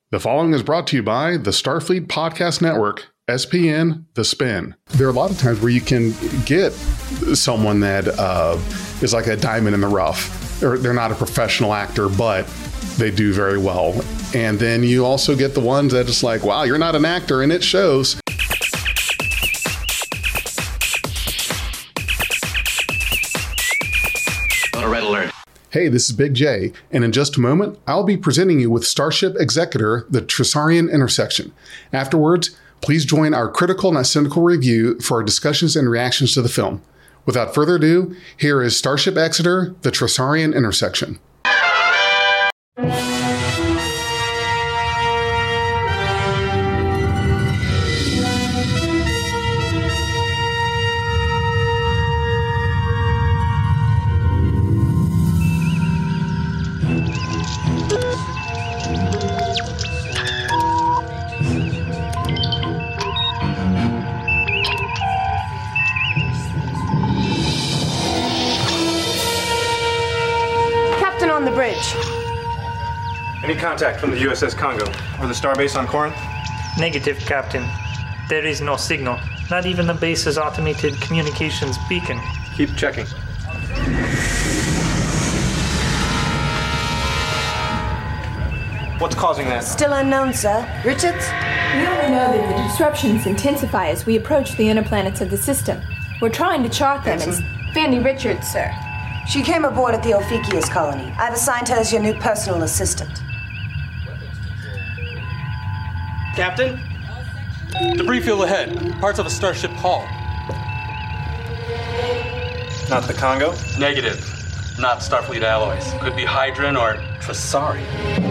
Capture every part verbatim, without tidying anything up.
The following is brought to you by the Starfleet Podcast Network, S P N, The Spin. There are a lot of times where you can get someone that uh, is like a diamond in the rough, or they're not a professional actor, but they do very well. And then you also get the ones that it's like, wow, you're not an actor, and it shows. Red alert. Hey, this is Big J, and in just a moment, I'll be presenting you with Starship Executor, the Tresarian Intersection. Afterwards, please join our critical and cynical review for our discussions and reactions to the film. Without further ado, here is Starship Exeter, the Tresarian Intersection. Any contact from the U S S Congo or the starbase on Corinth? Negative, Captain. There is no signal. Not even the base's automated communications beacon. Keep checking. What's causing that? Still unknown, sir. Richards? We only know that the disruptions intensify as we approach the inner planets of the system. We're trying to chart them. It's Fanny Richards, sir. She came aboard at the Ophiuchus colony. I've assigned her as your new personal assistant. Captain? Debris field ahead. Parts of a starship hull. Not the Congo? Negative. Not Starfleet alloys. Could be Hydron or Tresari.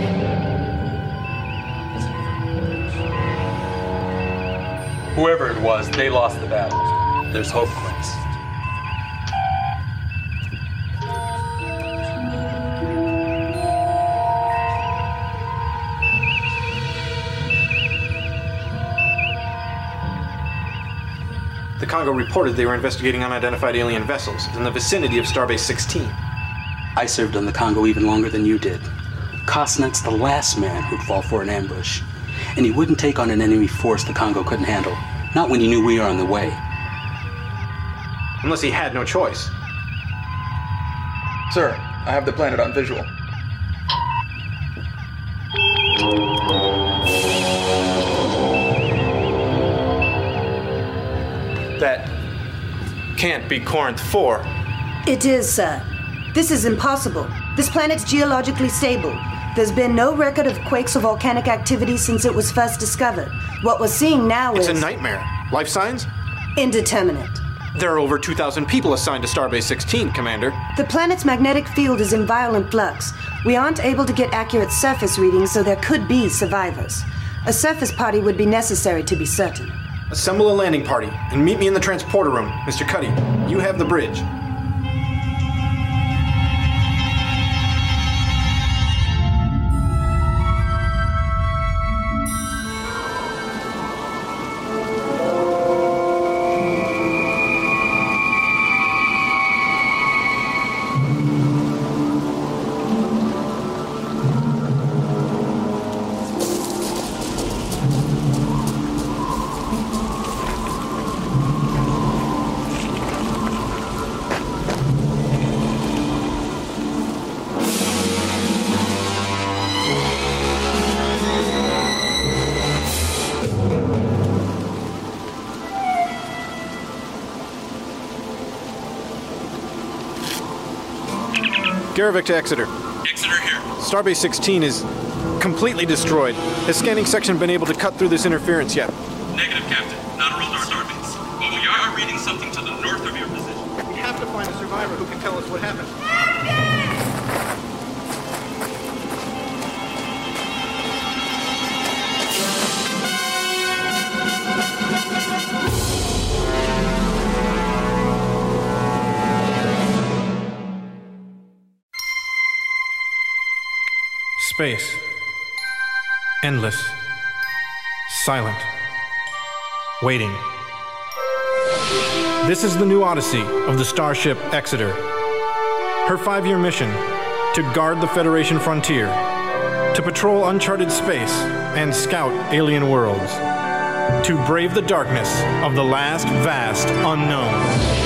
Whoever it was, they lost the battle. There's hope, Quince. The Congo reported they were investigating unidentified alien vessels in the vicinity of Starbase sixteen. I served on the Congo even longer than you did. Cosnet's the last man who'd fall for an ambush. And he wouldn't take on an enemy force the Congo couldn't handle. Not when he knew we were on the way. Unless he had no choice. Sir, I have the planet on visual. That can't be Corinth four. It is, sir. This is impossible. This planet's geologically stable. There's been no record of quakes or volcanic activity since it was first discovered. What we're seeing now it's is... It's a nightmare. Life signs? Indeterminate. There are over two thousand people assigned to Starbase sixteen, Commander. The planet's magnetic field is in violent flux. We aren't able to get accurate surface readings, so there could be survivors. A surface party would be necessary to be certain. Assemble a landing party and meet me in the transporter room. Mister Cuddy, you have the bridge. Garivik to Exeter. Exeter here. Starbase sixteen is completely destroyed. Has scanning section been able to cut through this interference yet? Negative, Captain. Not around our starbase. But we are reading something to the north of your position. We have to find a survivor who can tell us what happened. Space. Endless. Silent. Waiting. This is the new odyssey of the starship Exeter. Her five-year mission: to guard the Federation frontier, to patrol uncharted space and scout alien worlds, to brave the darkness of the last vast unknown.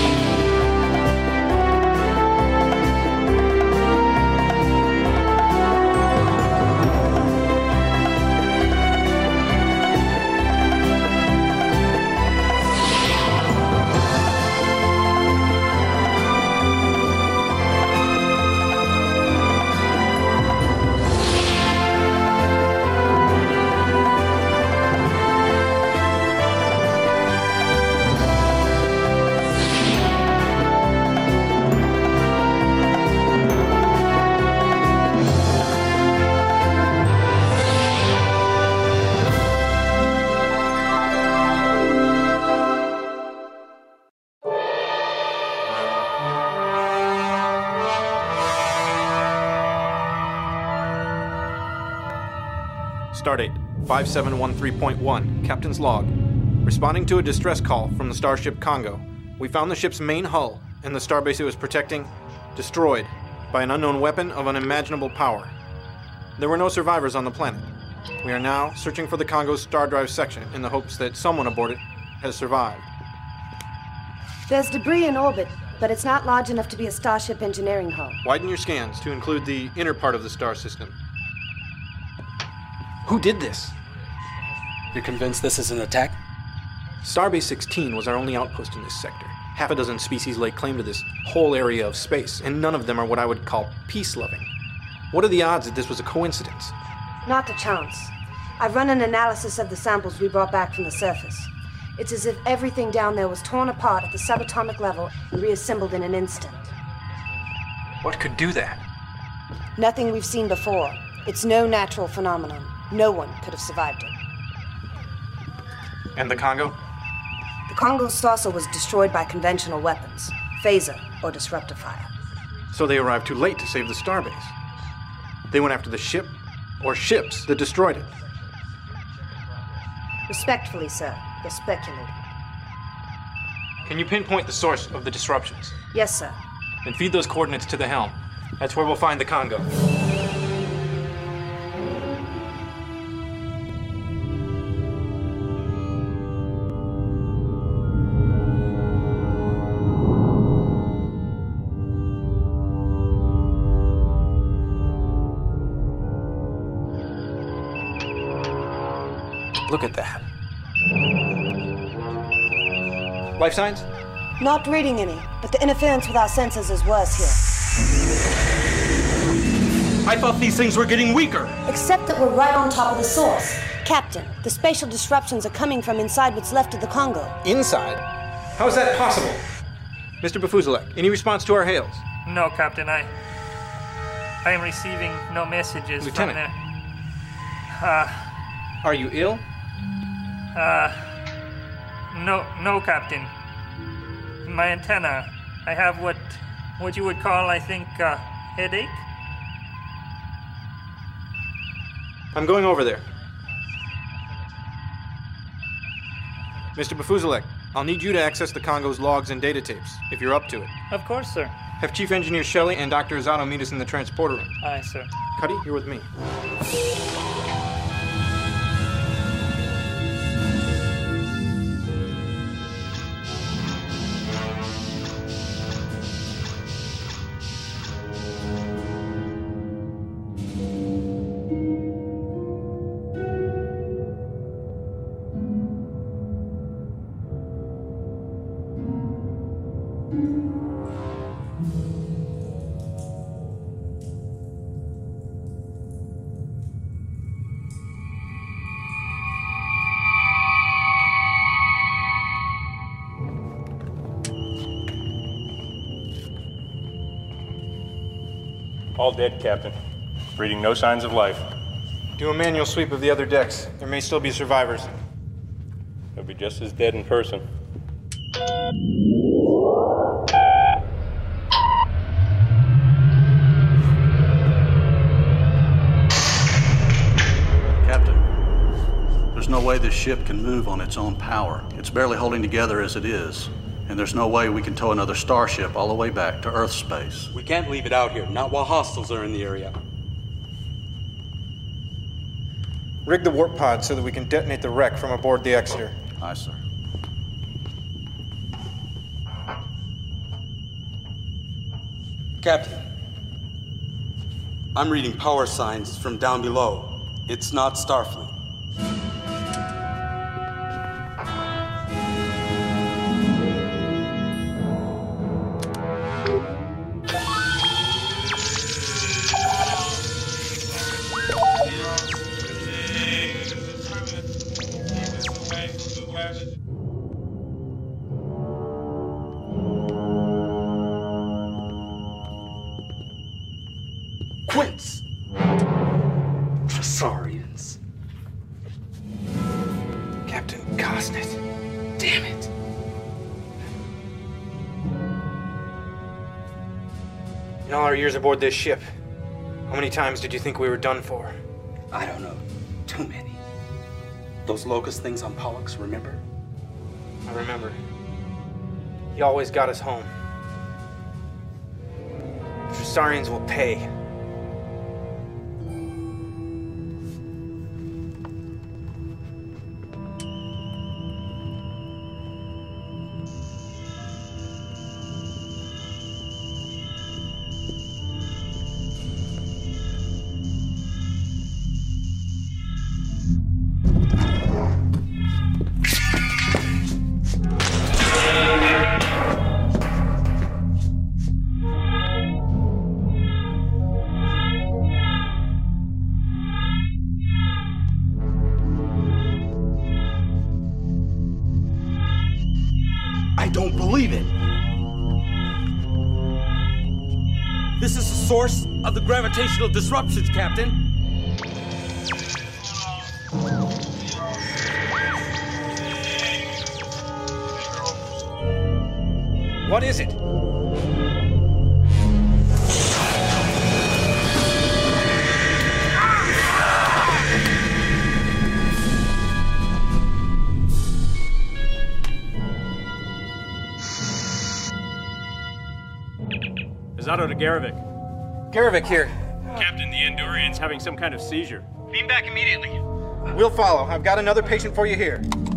Stardate five seven one three point one, Captain's Log. Responding to a distress call from the starship Congo, we found the ship's main hull and the starbase it was protecting destroyed by an unknown weapon of unimaginable power. There were no survivors on the planet. We are now searching for the Congo's star drive section in the hopes that someone aboard it has survived. There's debris in orbit, but it's not large enough to be a starship engineering hull. Widen your scans to include the inner part of the star system. Who did this? You're convinced this is an attack? Starbase sixteen was our only outpost in this sector. Half a dozen species lay claim to this whole area of space, and none of them are what I would call peace-loving. What are the odds that this was a coincidence? Not a chance. I've run an analysis of the samples we brought back from the surface. It's as if everything down there was torn apart at the subatomic level and reassembled in an instant. What could do that? Nothing we've seen before. It's no natural phenomenon. No one could have survived it. And the Congo? The Congo's saucer was destroyed by conventional weapons, phaser or disruptor fire. So they arrived too late to save the starbase. They went after the ship, or ships, that destroyed it. Respectfully, sir, you're speculating. Can you pinpoint the source of the disruptions? Yes, sir. Then feed those coordinates to the helm. That's where we'll find the Congo. Look at that. Life signs? Not reading any, but the interference with our sensors is worse here. I thought these things were getting weaker. Except that we're right on top of the source. Captain, the spatial disruptions are coming from inside what's left of the Congo. Inside? How is that possible? Mister Bafuzalek, any response to our hails? No, Captain, I... I am receiving no messages Lieutenant. from there. Uh... Are you ill? Uh... No, no, Captain. My antenna. I have what... what you would call, I think, uh, headache? I'm going over there. Mister Bafuzalek, I'll need you to access the Congo's logs and data tapes, if you're up to it. Of course, sir. Have Chief Engineer Shelley and Doctor Azato meet us in the transporter room. Aye, sir. Cuddy, you're with me. All dead, Captain. Reading no signs of life. Do a manual sweep of the other decks. There may still be survivors. They'll be just as dead in person. Captain, there's no way this ship can move on its own power. It's barely holding together as it is. And there's no way we can tow another starship all the way back to Earth space. We can't leave it out here, not while hostiles are in the area. Rig the warp pod so that we can detonate the wreck from aboard the Exeter. Aye, sir. Captain, I'm reading power signs from down below. It's not Starfleet. Quince! Tresarians. Captain Cosnet. Damn it. In all our years aboard this ship, how many times did you think we were done for? I don't know. Too many. Those locust things on Pollux, remember? I remember. You always got us home. The Tresarians will pay. I don't believe it. This is the source of the gravitational disruptions, Captain. What is it? Zado to Garevik. Garevik here. Captain, the Andorian's having some kind of seizure. Beam back immediately. We'll follow. I've got another patient for you here.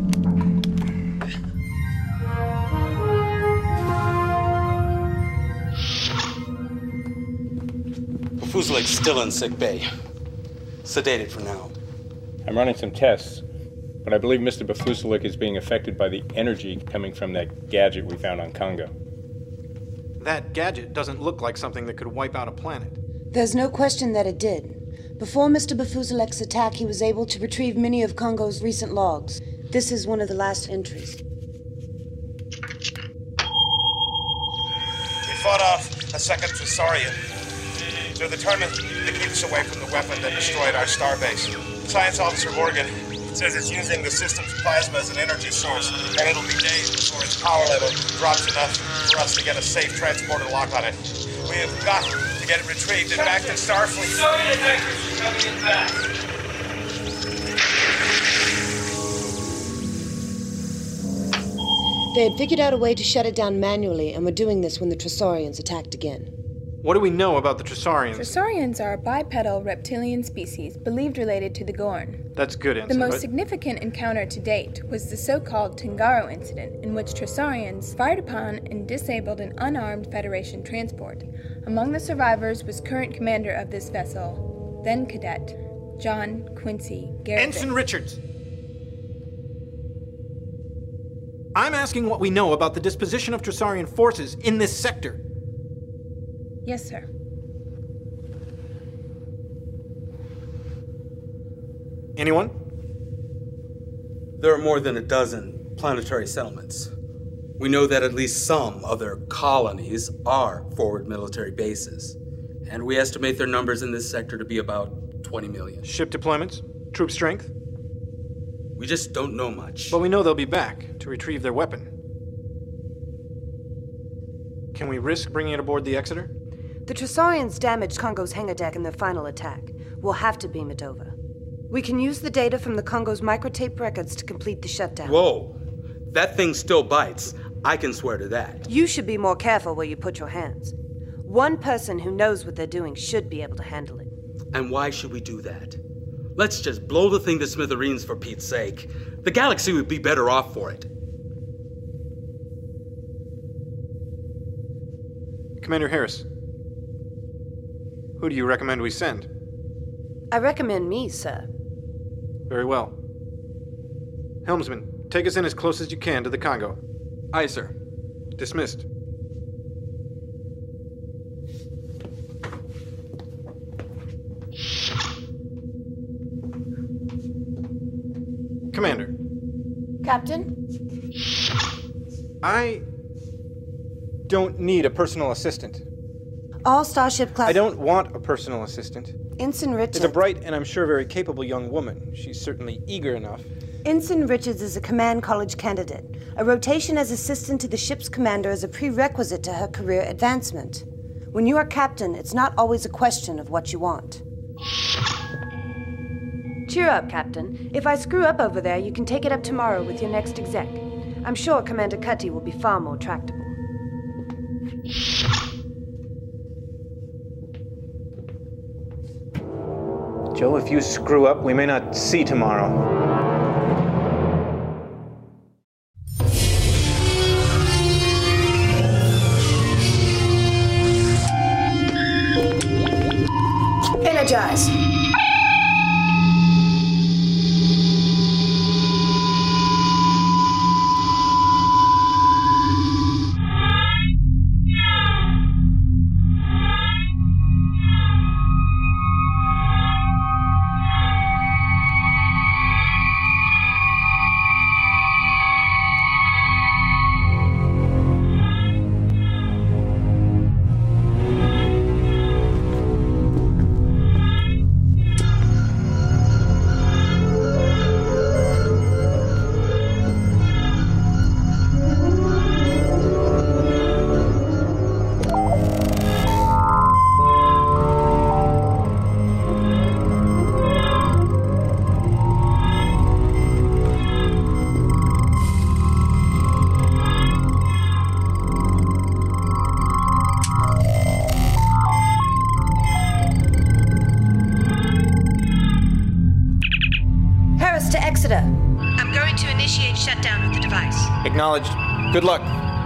Bafuselik's still in sick bay. Sedated for now. I'm running some tests, but I believe Mister Bafuselik is being affected by the energy coming from that gadget we found on Congo. That gadget doesn't look like something that could wipe out a planet. There's no question that it did. Before Mister Bafuselik's attack, he was able to retrieve many of Congo's recent logs. This is one of the last entries. We fought off a second Tresarian. They're determined to keep us away from the weapon that destroyed our starbase. Science Officer Morgan says it's using the system's plasma as an energy source, and it'll be days before its power level drops enough for us to get a safe transporter lock on it. We have got to get it retrieved and back to Starfleet. Soviet detectives are coming in back. They had figured out a way to shut it down manually and were doing this when the Tresarians attacked again. What do we know about the Tresarians? Tresarians are a bipedal reptilian species believed related to the Gorn. That's good answer. The most but... significant encounter to date was the so-called Tengaro incident, in which Tresarians fired upon and disabled an unarmed Federation transport. Among the survivors was current commander of this vessel, then cadet, John Quincy Garevik. Ensign Richards! I'm asking what we know about the disposition of Tresarian forces in this sector. Yes, sir. Anyone? There are more than a dozen planetary settlements. We know that at least some of their colonies are forward military bases, and we estimate their numbers in this sector to be about twenty million. Ship deployments? Troop strength? We just don't know much. But we know they'll be back to retrieve their weapon. Can we risk bringing it aboard the Exeter? The Tresarians damaged Congo's hangar deck in their final attack. We'll have to beam it over. We can use the data from the Congo's microtape records to complete the shutdown. Whoa! That thing still bites. I can swear to that. You should be more careful where you put your hands. One person who knows what they're doing should be able to handle it. And why should we do that? Let's just blow the thing to smithereens for Pete's sake. The galaxy would be better off for it. Commander Harris, who do you recommend we send? I recommend me, sir. Very well. Helmsman, take us in as close as you can to the Congo. Aye, sir. Dismissed. Commander. Captain? I don't need a personal assistant. All Starship class... I don't want a personal assistant. Ensign Richards... Is a bright and I'm sure very capable young woman. She's certainly eager enough. Ensign Richards is a command college candidate. A rotation as assistant to the ship's commander is a prerequisite to her career advancement. When you are captain, it's not always a question of what you want. Cheer up, Captain. If I screw up over there, you can take it up tomorrow with your next exec. I'm sure Commander Cutty will be far more tractable. Joe, if you screw up, we may not see tomorrow. Energize. I'm going to initiate shutdown of the device. Acknowledged. Good luck.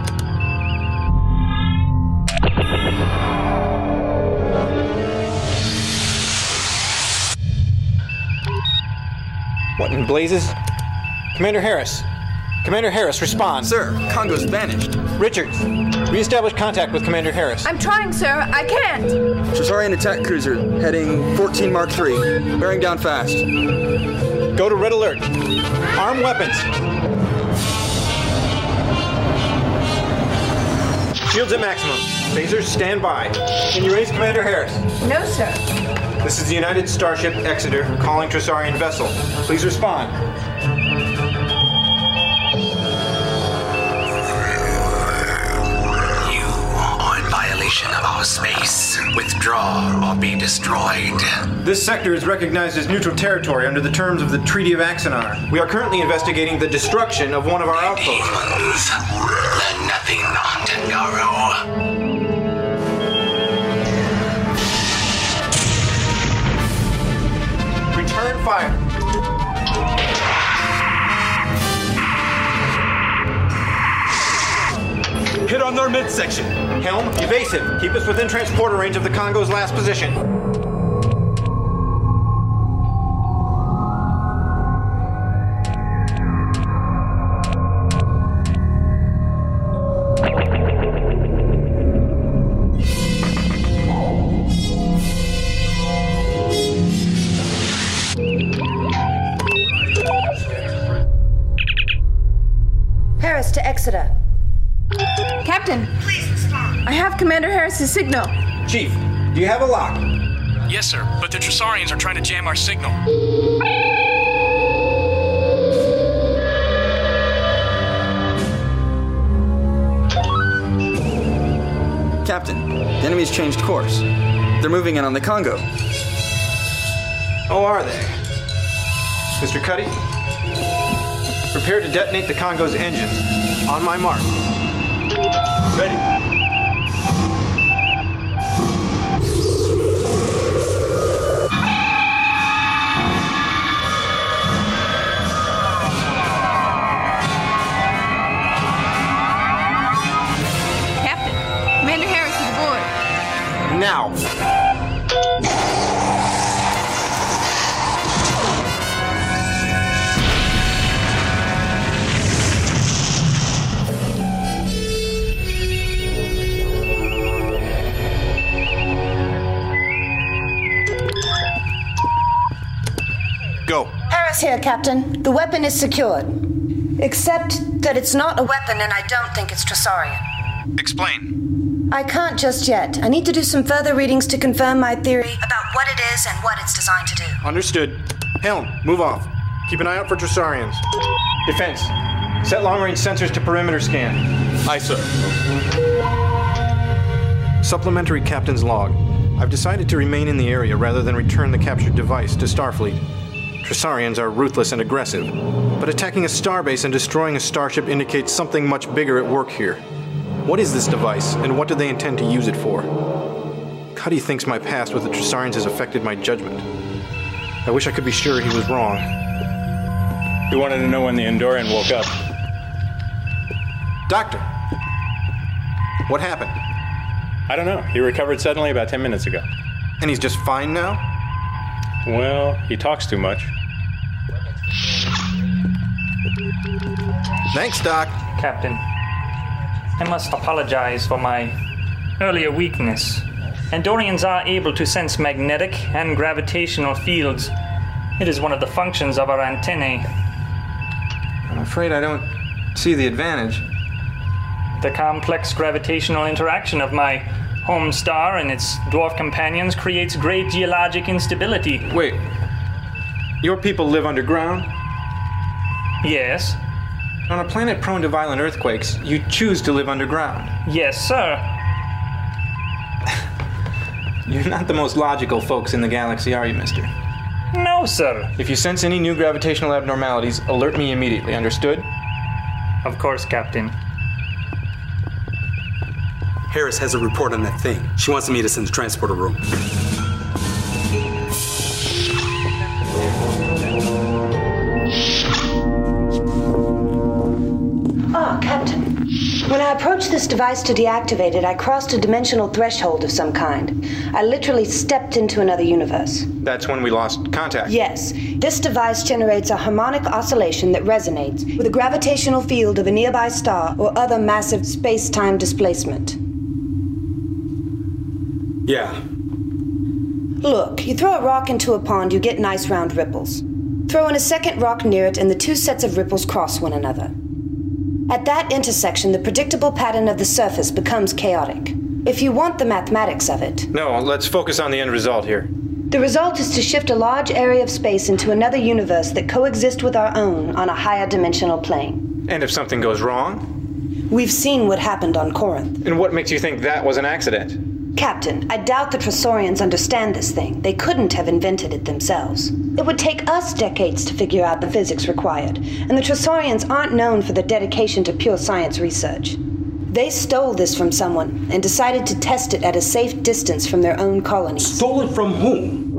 What in blazes? Commander Harris. Commander Harris, respond. Sir, Congo's vanished. Richards, reestablish contact with Commander Harris. I'm trying, sir. I can't. Tresarian attack cruiser, heading fourteen Mark three. Bearing down fast. Go to red alert. Arm weapons. Shields at maximum. Phasers stand by. Can you raise Commander Harris? No, sir. This is the United Starship Exeter calling Tresarian vessel. Please respond. You are in violation of our space. Withdraw or be destroyed. This sector is recognized as neutral territory under the terms of the Treaty of Axanar. We are currently investigating the destruction of one of our outposts. Demons learn nothing on Tengaro. Return fire. Hit on their midsection. Helm, evasive. Keep us within transporter range of the Congo's last position. Harris to Exeter. Captain. Please respond. I have Commander Harris's signal. Chief, do you have a lock? Yes, sir, but the Tresarians are trying to jam our signal. Captain, the enemy's changed course. They're moving in on the Congo. Oh, are they? Mister Cuddy? Prepare to detonate the Congo's engines. On my mark. Ready. now! Go. Harris here, Captain. The weapon is secured. Except that it's not a weapon and I don't think it's Tressarian. Explain. I can't just yet. I need to do some further readings to confirm my theory about what it is and what it's designed to do. Understood. Helm, move off. Keep an eye out for Tressarians. Defense, set long-range sensors to perimeter scan. Aye, sir. Supplementary Captain's Log. I've decided to remain in the area rather than return the captured device to Starfleet. Tressarians are ruthless and aggressive, but attacking a starbase and destroying a starship indicates something much bigger at work here. What is this device, and what do they intend to use it for? Cuddy thinks my past with the Tressarians has affected my judgment. I wish I could be sure he was wrong. He wanted to know when the Andorian woke up. Doctor! What happened? I don't know. He recovered suddenly about ten minutes ago. And he's just fine now? Well, he talks too much. Thanks, Doc. Captain, I must apologize for my earlier weakness. Andorians are able to sense magnetic and gravitational fields. It is one of the functions of our antennae. I'm afraid I don't see the advantage. The complex gravitational interaction of my home star and its dwarf companions creates great geologic instability. Wait, your people live underground? Yes. On a planet prone to violent earthquakes, you choose to live underground. Yes, sir. You're not the most logical folks in the galaxy, are you, mister? No, sir. If you sense any new gravitational abnormalities, alert me immediately, understood? Of course, Captain. Harris has a report on that thing. She wants to meet us in the transporter room. Ah, Captain. When I approached this device to deactivate it, I crossed a dimensional threshold of some kind. I literally stepped into another universe. That's when we lost contact. Yes. This device generates a harmonic oscillation that resonates with the gravitational field of a nearby star or other massive space-time displacement. Yeah. Look, you throw a rock into a pond, you get nice round ripples. Throw in a second rock near it, and the two sets of ripples cross one another. At that intersection, the predictable pattern of the surface becomes chaotic. If you want the mathematics of it... No, let's focus on the end result here. The result is to shift a large area of space into another universe that coexists with our own on a higher dimensional plane. And if something goes wrong? We've seen what happened on Corinth. And what makes you think that was an accident? Captain, I doubt the Tressarians understand this thing. They couldn't have invented it themselves. It would take us decades to figure out the physics required, and the Tressarians aren't known for their dedication to pure science research. They stole this from someone and decided to test it at a safe distance from their own colonies. Stole it from whom?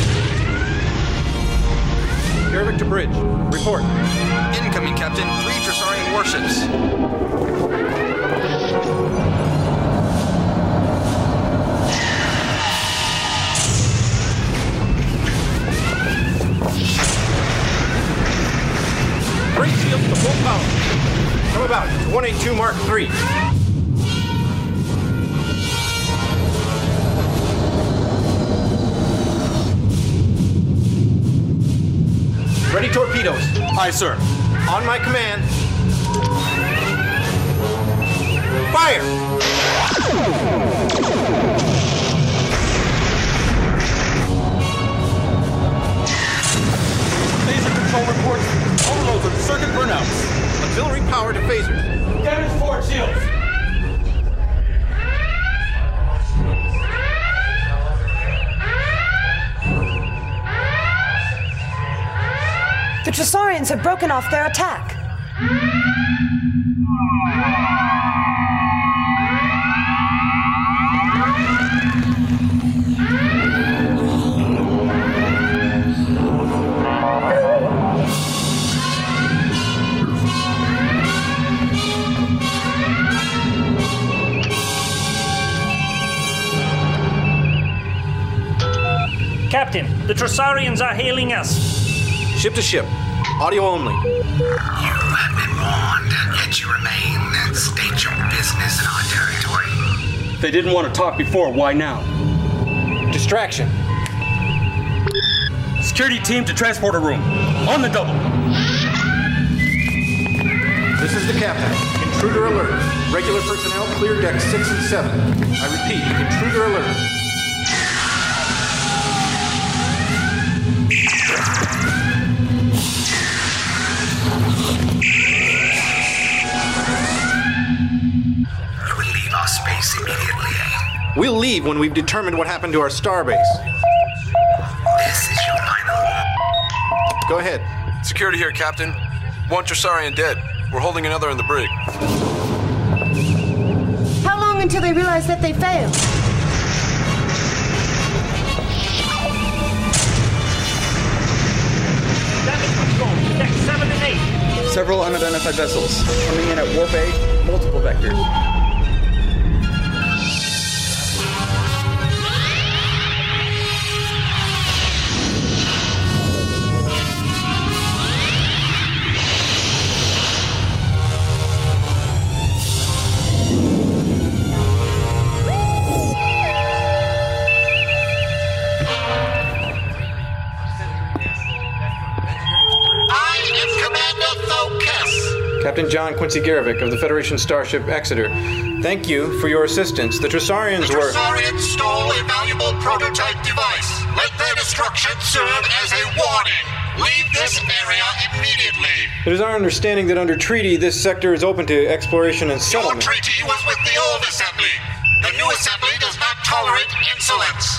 Garvik to bridge. Report. Incoming, Captain. Three Tressarian warships. Brake shields to full power. Come about. one eighty-two Mark three. Ready torpedoes. Aye, sir. On my command. Fire! Laser control reports. Overloads of circuit burnouts. Auxiliary power to phasers. Damage forward shields. The Tressarians have broken off their attack. Captain. The Trossarians are hailing us. Ship to ship. Audio only. You have been warned, yet you remain. State your business in our territory. They didn't want to talk before. Why now? Distraction. Security team to transporter room. On the double. This is the captain. Intruder alert. Regular personnel clear deck six and seven. I repeat, intruder alert. You will leave our space immediately. We'll leave when we've determined what happened to our starbase. This is your final. Go ahead. Security here, Captain. One Trossarian dead. We're holding another in the brig. How long until they realize that they failed? Damage control. Deck seven and eight. Several unidentified vessels coming in at warp A, multiple vectors. Captain John Quincy Garevic of the Federation starship Exeter. Thank you for your assistance. The Trossarians the were... The Trossarians stole a valuable prototype device. Let their destruction serve as a warning. Leave this area immediately. It is our understanding that under treaty, this sector is open to exploration and settlement. Your treaty was with the old assembly. The new assembly does not tolerate insolence.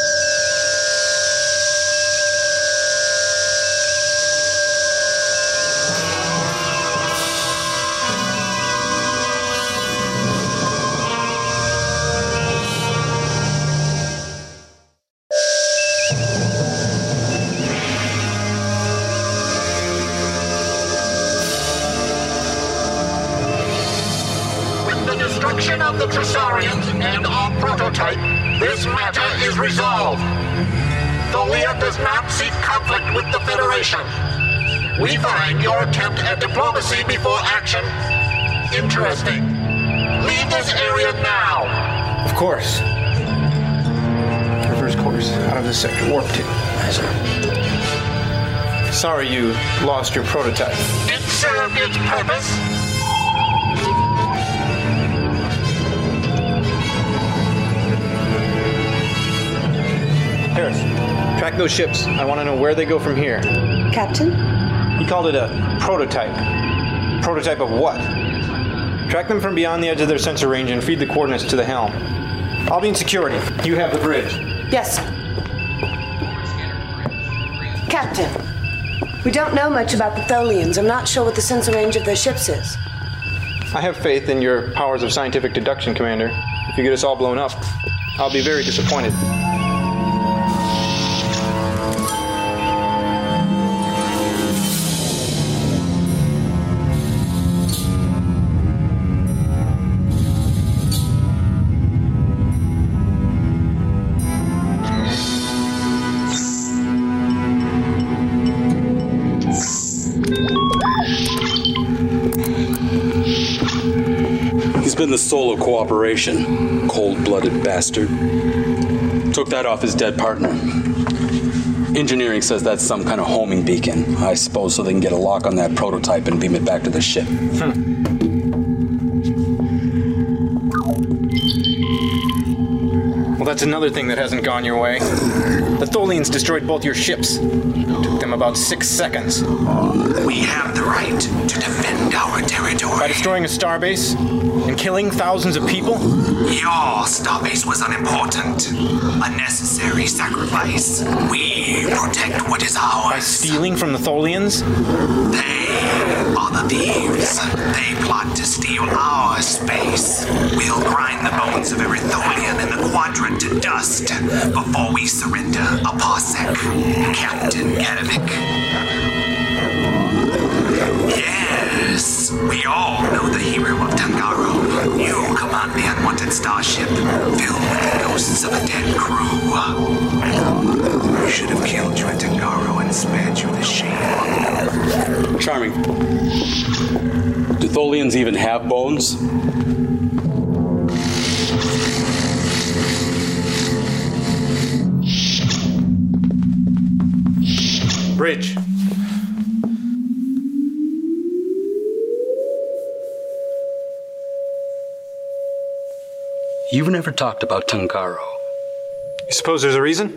Of the Trossarians and our prototype, this matter is resolved. Tholia does not seek conflict with the Federation. We find your attempt at diplomacy before action interesting. Leave this area now. Of course. Reverse course out of this sector. Warp two. Yes, sir. Sorry you lost your prototype. It served its purpose. Harris, track those ships. I want to know where they go from here. Captain? He called it a prototype. Prototype of what? Track them from beyond the edge of their sensor range and feed the coordinates to the helm. I'll be in security. You have the bridge. Yes, sir. Captain, we don't know much about the Tholians. I'm not sure what the sensor range of their ships is. I have faith in your powers of scientific deduction, Commander. If you get us all blown up, I'll be very disappointed. Been the soul of cooperation, cold-blooded bastard. Took that off his dead partner. Engineering says that's some kind of homing beacon, I suppose, so they can get a lock on that prototype and beam it back to the ship. Hmm. Well, that's another thing that hasn't gone your way. The Tholians destroyed both your ships. Took them about six seconds. We have the right to defend our territory. By destroying a starbase and killing thousands of people? Your starbase was unimportant. A necessary sacrifice. We protect what is ours. By stealing from the Tholians? They are the thieves. They plot to steal our space. We'll grind the bones of every Tholian in the quadrant to dust before we surrender a parsec. Captain Garevic. Yes, we all know the hero of Tangaro. You command the unwanted starship filled with the ghosts of a dead crew. You should should have killed you at Tangaro and spared you the shame. Charming. Do Tholians even have bones? Bridge. You've never talked about Tangaro. You suppose there's a reason?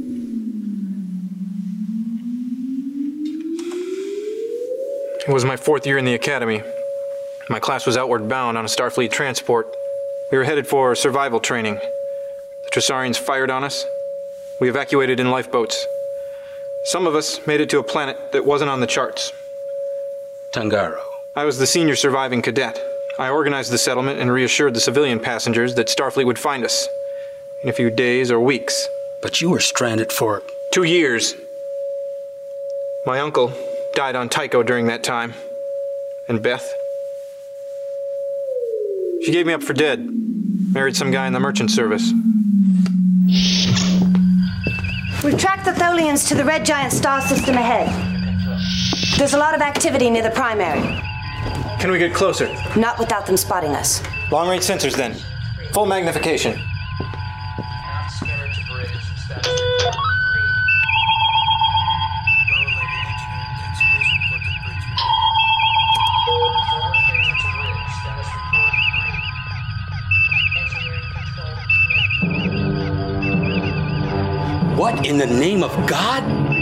It was my fourth year in the academy. My class was outward bound on a Starfleet transport. We were headed for survival training. The Trisarians fired on us. We evacuated in lifeboats. Some of us made it to a planet that wasn't on the charts. Tangaro. I was the senior surviving cadet. I organized the settlement and reassured the civilian passengers that Starfleet would find us in a few days or weeks. But you were stranded for two years. My uncle died on Tycho during that time. And Beth? She gave me up for dead. Married some guy in the merchant service. We've tracked the Tholians to the red giant star system ahead. There's a lot of activity near the primary. Can we get closer? Not without them spotting us. Long-range sensors, then. Full magnification. What in the name of God?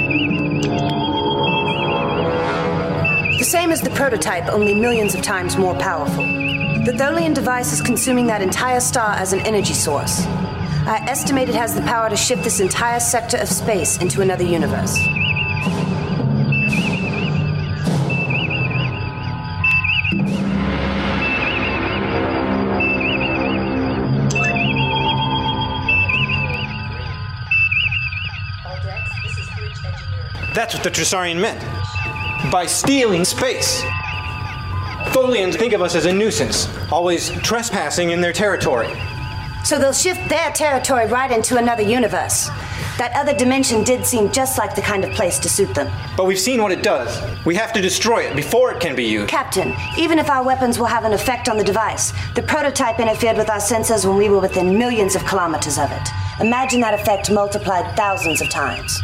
The same as the prototype, only millions of times more powerful. The Tholian device is consuming that entire star as an energy source. I estimate it has the power to shift this entire sector of space into another universe. That's what the Trisarian meant. By stealing space. Tholians think of us as a nuisance, always trespassing in their territory. So they'll shift their territory right into another universe. That other dimension did seem just like the kind of place to suit them. But we've seen what it does. We have to destroy it before it can be used. Captain, even if our weapons will have an effect on the device, the prototype interfered with our sensors when we were within millions of kilometers of it. Imagine that effect multiplied thousands of times.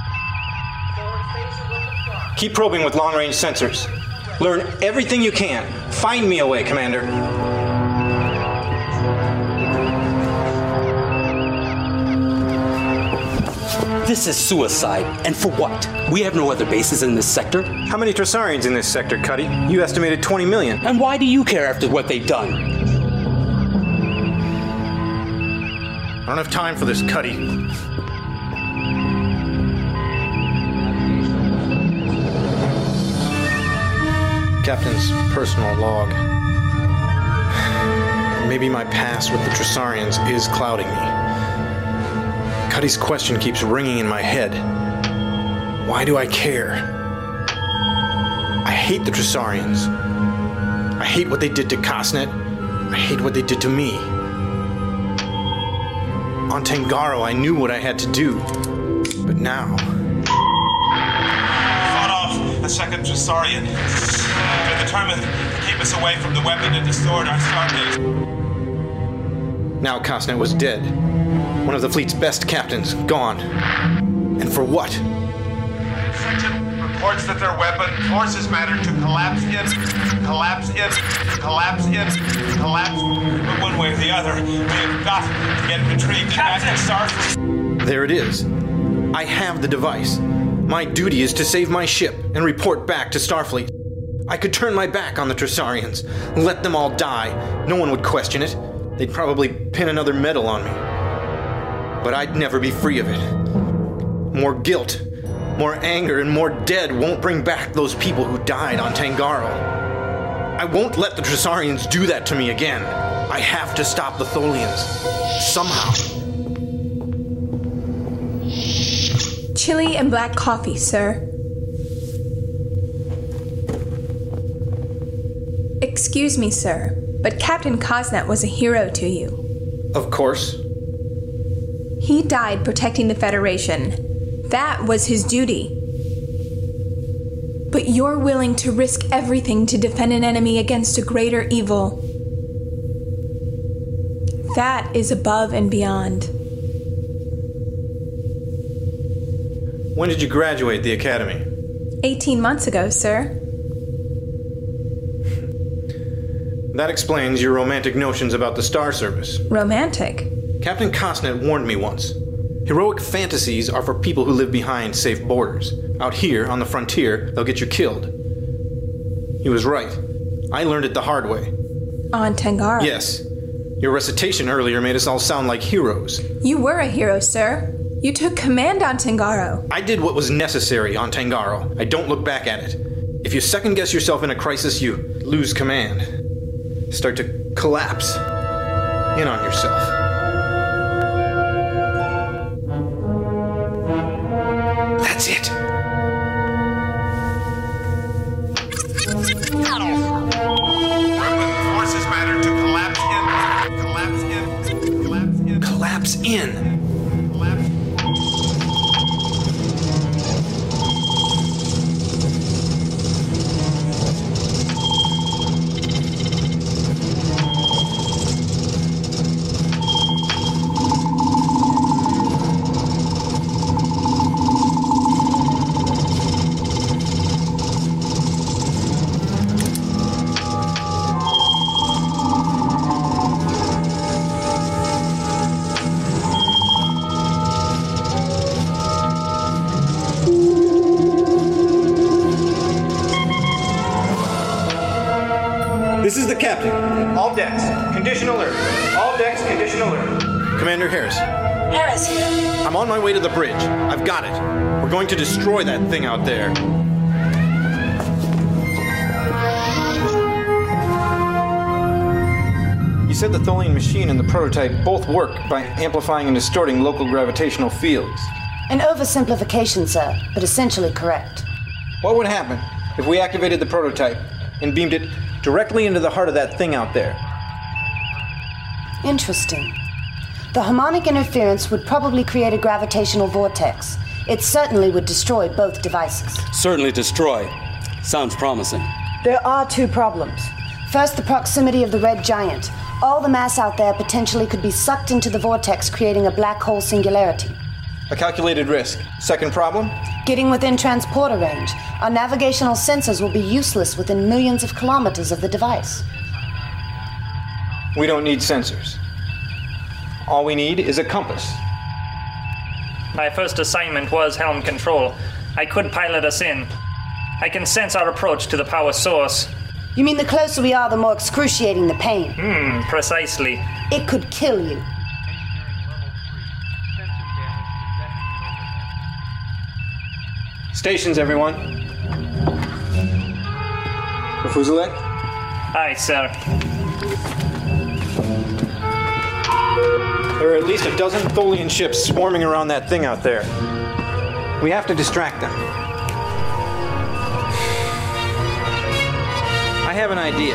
Keep probing with long-range sensors. Learn everything you can. Find me a way, Commander. This is suicide. And for what? We have no other bases in this sector. How many Trisarians in this sector, Cuddy? You estimated twenty million. And why do you care after what they've done? I don't have time for this, Cuddy. Captain's personal log. Maybe my past with the Trisarians is clouding me. Cuddy's question keeps ringing in my head. Why do I care? I hate the Trisarians. I hate what they did to Cosnet. I hate what they did to me. On Tangaro, I knew what I had to do. But now... Fought off a second Trisarian. They're determined to keep us away from the weapon that destroyed our starbase. Now Cosnet was dead. One of the fleet's best captains, gone. And for what? Section reports that their weapon forces matter to collapse in, collapse in, collapse in, collapse. But one way or the other, we have got to get retrieved back to Starfleet. There it is. I have the device. My duty is to save my ship and report back to Starfleet. I could turn my back on the Trisarians, let them all die. No one would question it. They'd probably pin another medal on me. But I'd never be free of it. More guilt, more anger, and more dead won't bring back those people who died on Tangaro. I won't let the Trisarians do that to me again. I have to stop the Tholians. Somehow. Chili and black coffee, sir. Excuse me, sir, but Captain Cosnet was a hero to you. Of course. He died protecting the Federation. That was his duty. But you're willing to risk everything to defend an enemy against a greater evil. That is above and beyond. When did you graduate the academy? Eighteen months ago, sir. That explains your romantic notions about the Star Service. Romantic? Captain Costnet warned me once. Heroic fantasies are for people who live behind safe borders. Out here, on the frontier, they'll get you killed. He was right. I learned it the hard way. On Tangaro? Yes. Your recitation earlier made us all sound like heroes. You were a hero, sir. You took command on Tangaro. I did what was necessary on Tangaro. I don't look back at it. If you second-guess yourself in a crisis, you lose command. Start to collapse in on yourself. That's it. Weapon forces matter to collapse in. Collapse in. Collapse in. Collapse in. This is the captain. All decks, condition alert. All decks, condition alert. Commander Harris. Harris here. I'm on my way to the bridge. I've got it. We're going to destroy that thing out there. You said the Tholian machine and the prototype both work by amplifying and distorting local gravitational fields. An oversimplification, sir, but essentially correct. What would happen if we activated the prototype and beamed it directly into the heart of that thing out there? Interesting. The harmonic interference would probably create a gravitational vortex. It certainly would destroy both devices. Certainly destroy. Sounds promising. There are two problems. First, the proximity of the red giant. All the mass out there potentially could be sucked into the vortex, creating a black hole singularity. A calculated risk. Second problem? Getting within transporter range. Our navigational sensors will be useless within millions of kilometers of the device. We don't need sensors. All we need is a compass. My first assignment was helm control. I could pilot us in. I can sense our approach to the power source. You mean the closer we are, the more excruciating the pain? Hmm, precisely. It could kill you. Stations, everyone. Fuzilek? Aye, sir. There are at least a dozen Tholian ships swarming around that thing out there. We have to distract them. I have an idea.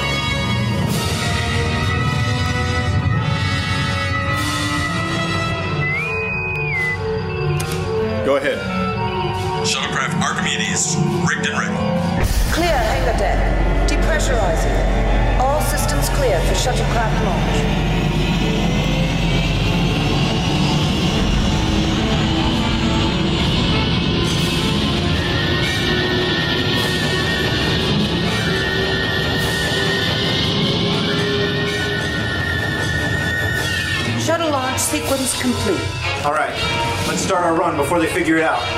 Go ahead. Shuttlecraft Archimedes, rigged and ready. Clear hangar deck. Depressurizing. All systems clear for shuttlecraft launch. Shuttle launch sequence complete. All right, let's start our run before they figure it out.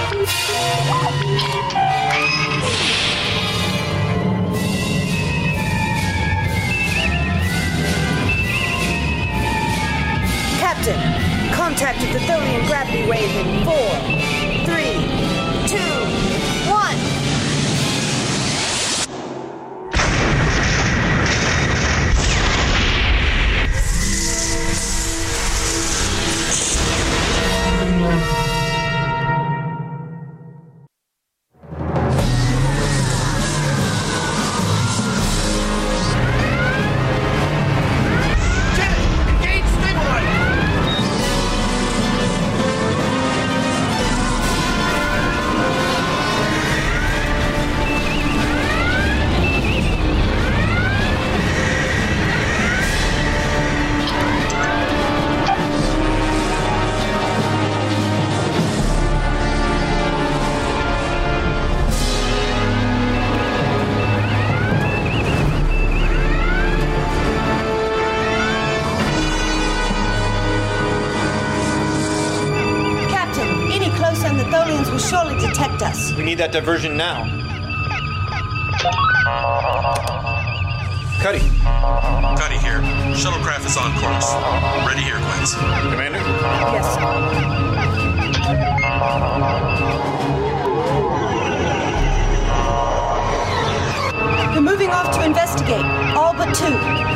Captain, contacted the Tholian gravity wave in four, three, two, one. us. We need that diversion now. Cuddy. Cuddy here. Shuttlecraft is on course. Ready here, Quince. Commander? Yes, They're moving off to investigate. All but two.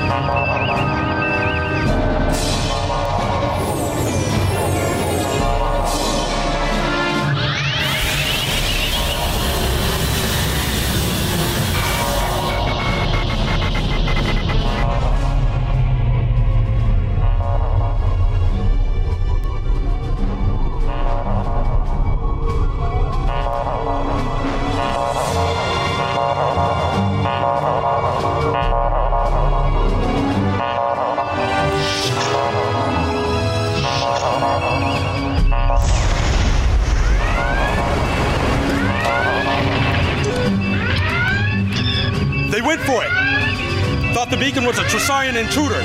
They went for it! Thought the beacon was a Tresarian intruder!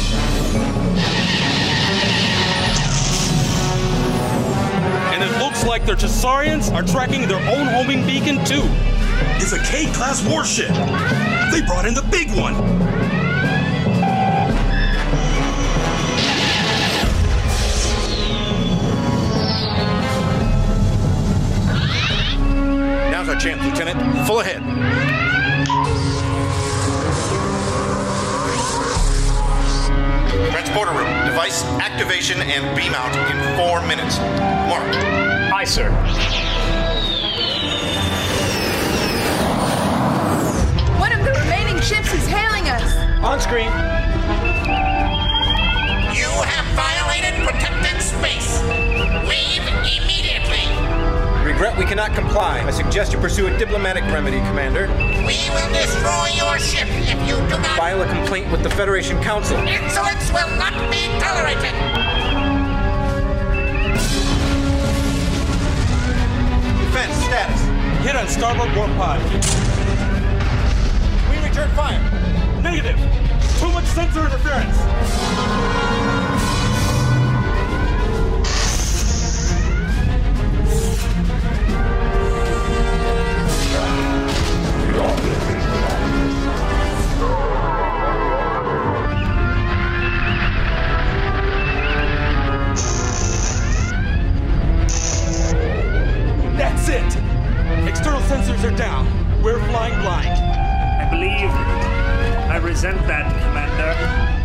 And it looks like their Tresarians are tracking their own homing beacon too! It's a K-class warship! They brought in the big one! Now's our chance, Lieutenant. Full ahead. Transporter room. Device activation and beam out in four minutes. Mark. Aye, sir. One of the remaining ships is hailing us. On screen. You have violated protected space. Leave immediately. Regret we cannot comply. I suggest you pursue a diplomatic remedy, Commander. We will destroy your ship if you do not... File a complaint with the Federation Council. Insolence will not be tolerated. Defense status. Hit on starboard warp pod. We return fire. Negative. Too much sensor interference. That's it! External sensors are down. We're flying blind. I believe I resent that, Commander.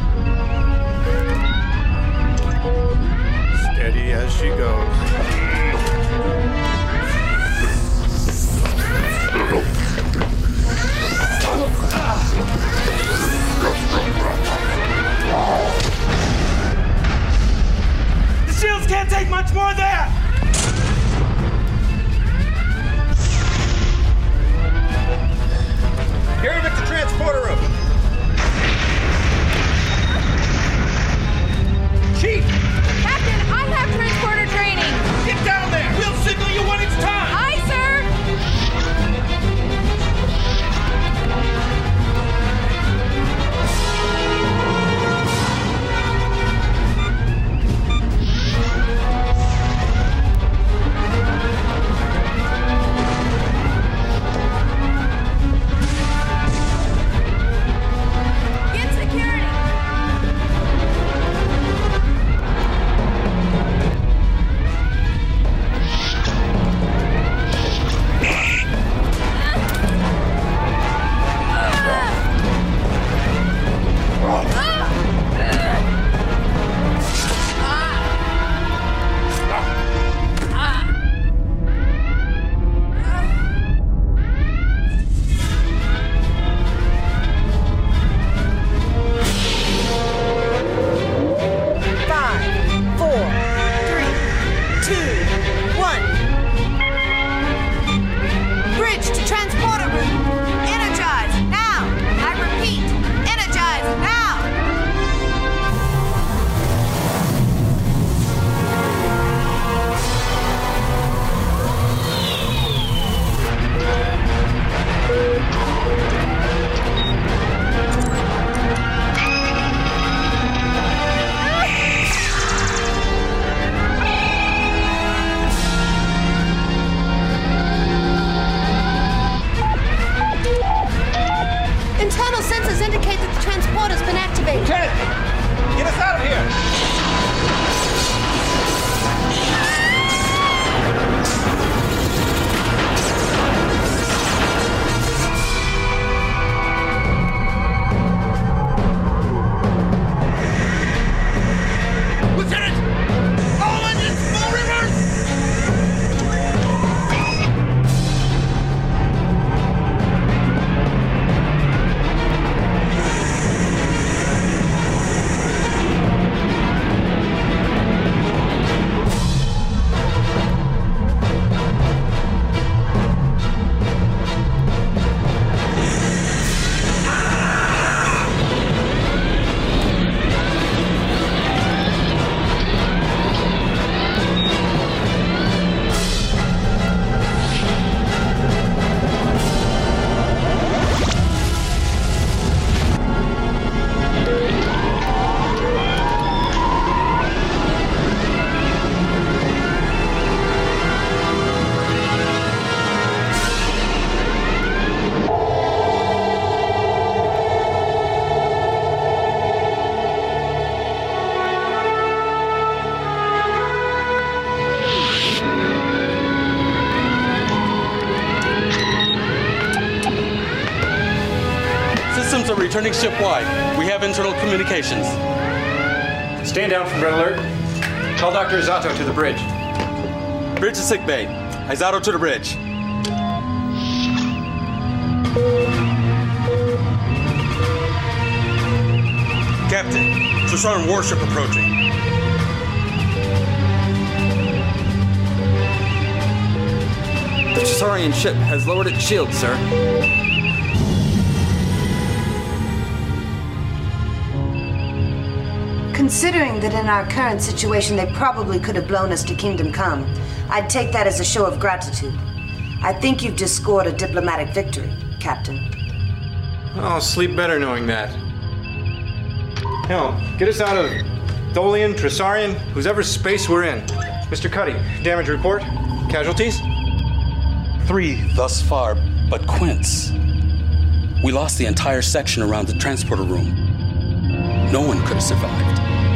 Steady as she goes. The shields can't take much more there! Carry Vic to transporter room. Chief! Captain, I have transporter training. Get down there! We'll signal you when indicate that the transporter's been activated. Lieutenant! Get us out of here! Returning ship-wide. We have internal communications. Stand down from red alert. Call Doctor Izato to the bridge. Bridge to sick bay. Izato to the bridge. Captain, Trisarian warship approaching. The Trisarian ship has lowered its shield, sir. Considering that in our current situation they probably could have blown us to Kingdom Come, I'd take that as a show of gratitude. I think you've just scored a diplomatic victory, Captain. I'll sleep better knowing that. Hell, get us out of Tholian, Trisarian, whosever space we're in. Mister Cuddy, damage report? Casualties? Three thus far, but Quince. We lost the entire section around the transporter room. No one could have survived.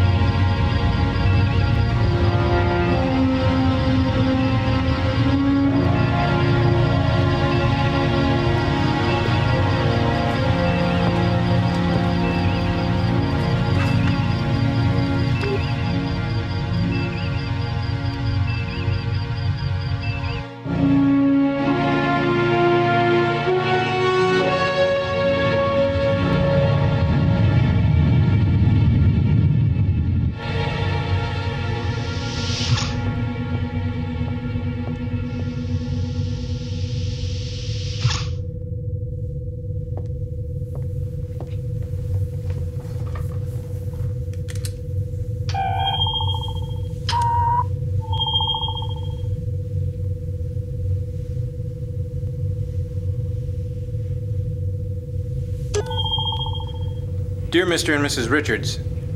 Dear Mister and Missus Richards,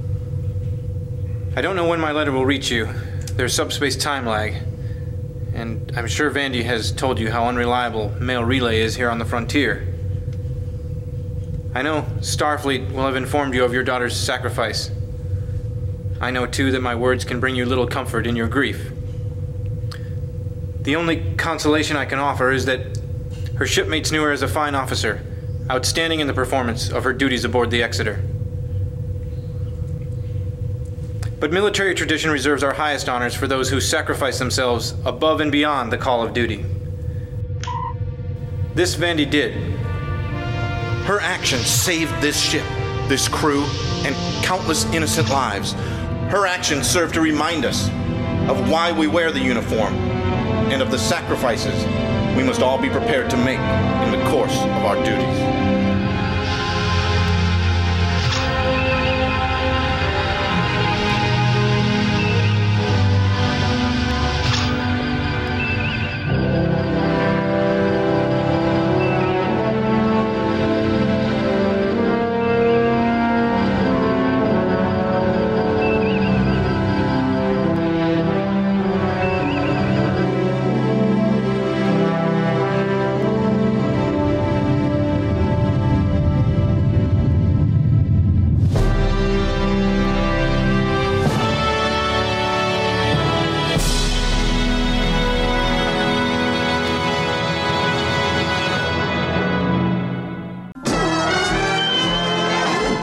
I don't know when my letter will reach you. There's subspace time lag, and I'm sure Vandy has told you how unreliable mail relay is here on the frontier. I know Starfleet will have informed you of your daughter's sacrifice. I know, too, that my words can bring you little comfort in your grief. The only consolation I can offer is that her shipmates knew her as a fine officer, outstanding in the performance of her duties aboard the Exeter. But military tradition reserves our highest honors for those who sacrifice themselves above and beyond the call of duty. This Vandy did. Her actions saved this ship, this crew, and countless innocent lives. Her actions serve to remind us of why we wear the uniform and of the sacrifices we must all be prepared to make in the course of our duties.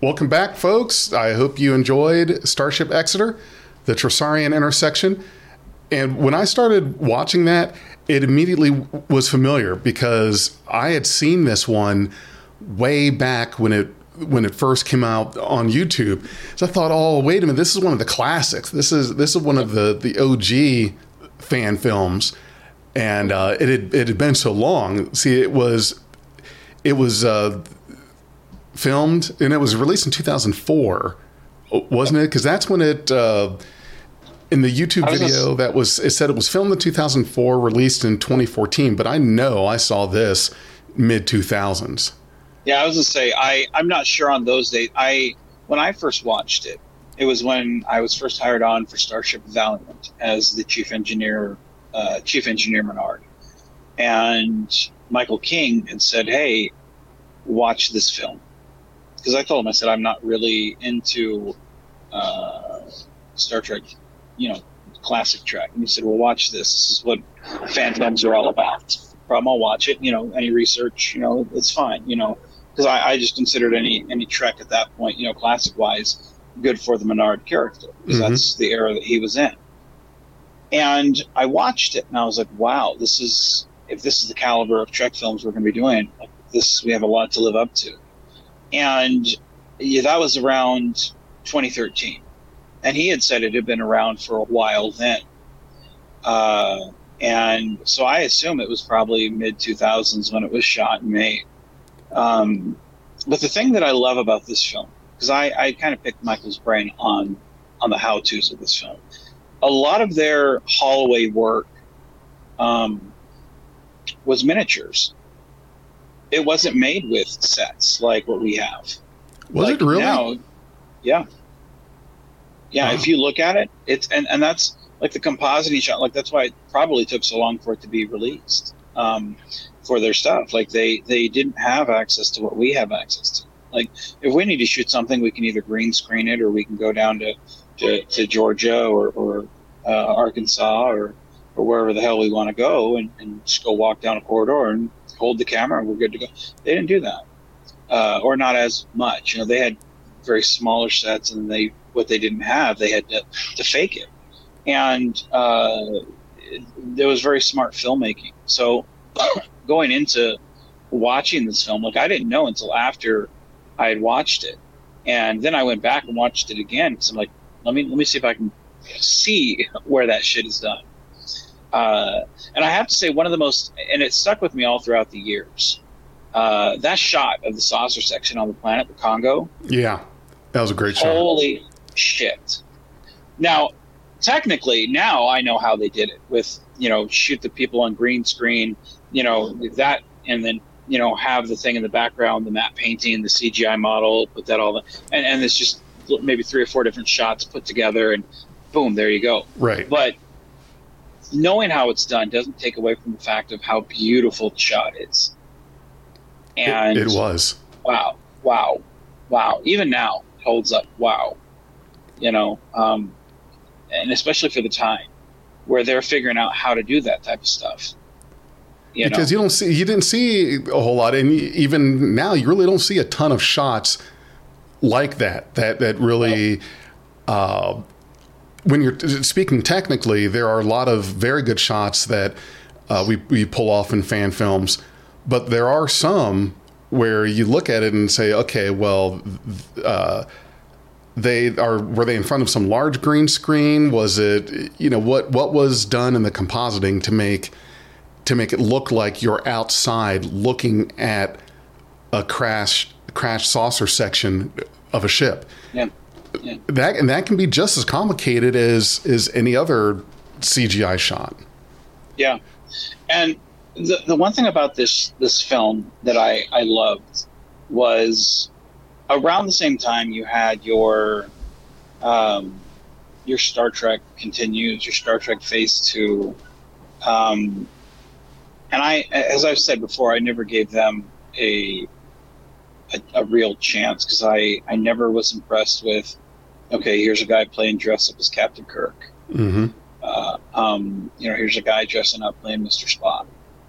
Welcome back, folks. I hope you enjoyed Starship Exeter, the Tresarian intersection. And when I started watching that, it immediately was familiar because I had seen this one way back when it when it first came out on YouTube. So I thought, oh, wait a minute, this is one of the classics. This is this is one of the, the O G fan films. And uh, it had it had been so long. See, it was it was uh, filmed and it was released in two thousand four, wasn't it? Because that's when it uh, in the YouTube video that was it said it was filmed in two thousand four, released in twenty fourteen. But I know I saw this mid two thousands. Yeah, I was gonna say I I'm not sure on those dates. I when I first watched it, it was when I was first hired on for Starship Valiant as the chief engineer. Uh, Chief Engineer Menard, and Michael King had said, "Hey, watch this film," because I told him, I said, "I'm not really into uh, Star Trek, you know, classic Trek." And he said, "Well, watch this. This is what fan films are all about." Problem, I'll watch it. You know, any research, you know, it's fine. You know, because I, I just considered any any Trek at that point, you know, classic wise, good for the Menard character because mm-hmm. that's the era that he was in. And I watched it, and I was like, "Wow, this is if this is the caliber of Trek films we're going to be doing. Like this, we have a lot to live up to." And yeah, that was around twenty thirteen, and he had said it had been around for a while then. Uh, and so I assume it was probably mid two thousands when it was shot and made. Um, but the thing that I love about this film, because I, I kind of picked Michael's brain on on the how-tos of this film. A lot of their hallway work um, was miniatures. It wasn't made with sets like what we have. Was like it really? Now, yeah. Yeah, wow. If you look at it, it's and, and that's like the compositing shot. Like that's why it probably took so long for it to be released um, for their stuff. Like they, they didn't have access to what we have access to. Like if we need to shoot something, we can either green screen it or we can go down to To, to Georgia or, or uh, Arkansas or, or wherever the hell we want to go and, and just go walk down a corridor and hold the camera and we're good to go. They didn't do that, uh, or not as much. You know, they had very smaller sets, and they what they didn't have, they had to, to fake it. And uh, it, there was very smart filmmaking. So going into watching this film, like I didn't know until after I had watched it, and then I went back and watched it again because I'm like, Let me let me see if I can see where that shit is done. Uh, and I have to say, one of the most, and it stuck with me all throughout the years, uh, that shot of the saucer section on the planet, the Congo. Yeah, that was a great shot. Holy shit. Now, technically, now I know how they did it with, you know, shoot the people on green screen, you know, that, and then, you know, have the thing in the background, the matte painting, the C G I model, put that all, the, and, and it's just, maybe three or four different shots put together and boom, there you go. Right. But knowing how it's done doesn't take away from the fact of how beautiful the shot is. And it, it was. Wow. Wow. Wow. Even now it holds up. Wow. You know, um, and especially for the time where they're figuring out how to do that type of stuff. You because know? you don't see, you didn't see a whole lot. And even now you really don't see a ton of shots like that, that, that really, uh, when you're speaking technically, there are a lot of very good shots that uh, we, we pull off in fan films, but there are some where you look at it and say, okay, well, uh, they are, were they in front of some large green screen? Was it, you know, what, what was done in the compositing to make, to make it look like you're outside looking at a crash, crash saucer section of a ship. Yeah. Yeah. That and that can be just as complicated as as any other C G I shot. Yeah. And the the one thing about this this film that I, I loved was around the same time you had your um, your Star Trek Continues, your Star Trek Phase Two. Um, and I, as I've said before, I never gave them a a, a real chance because I, I never was impressed with, okay, here's a guy playing dress up as Captain Kirk. Mm-hmm. Uh, um, you know, here's a guy dressing up playing Mister Spock.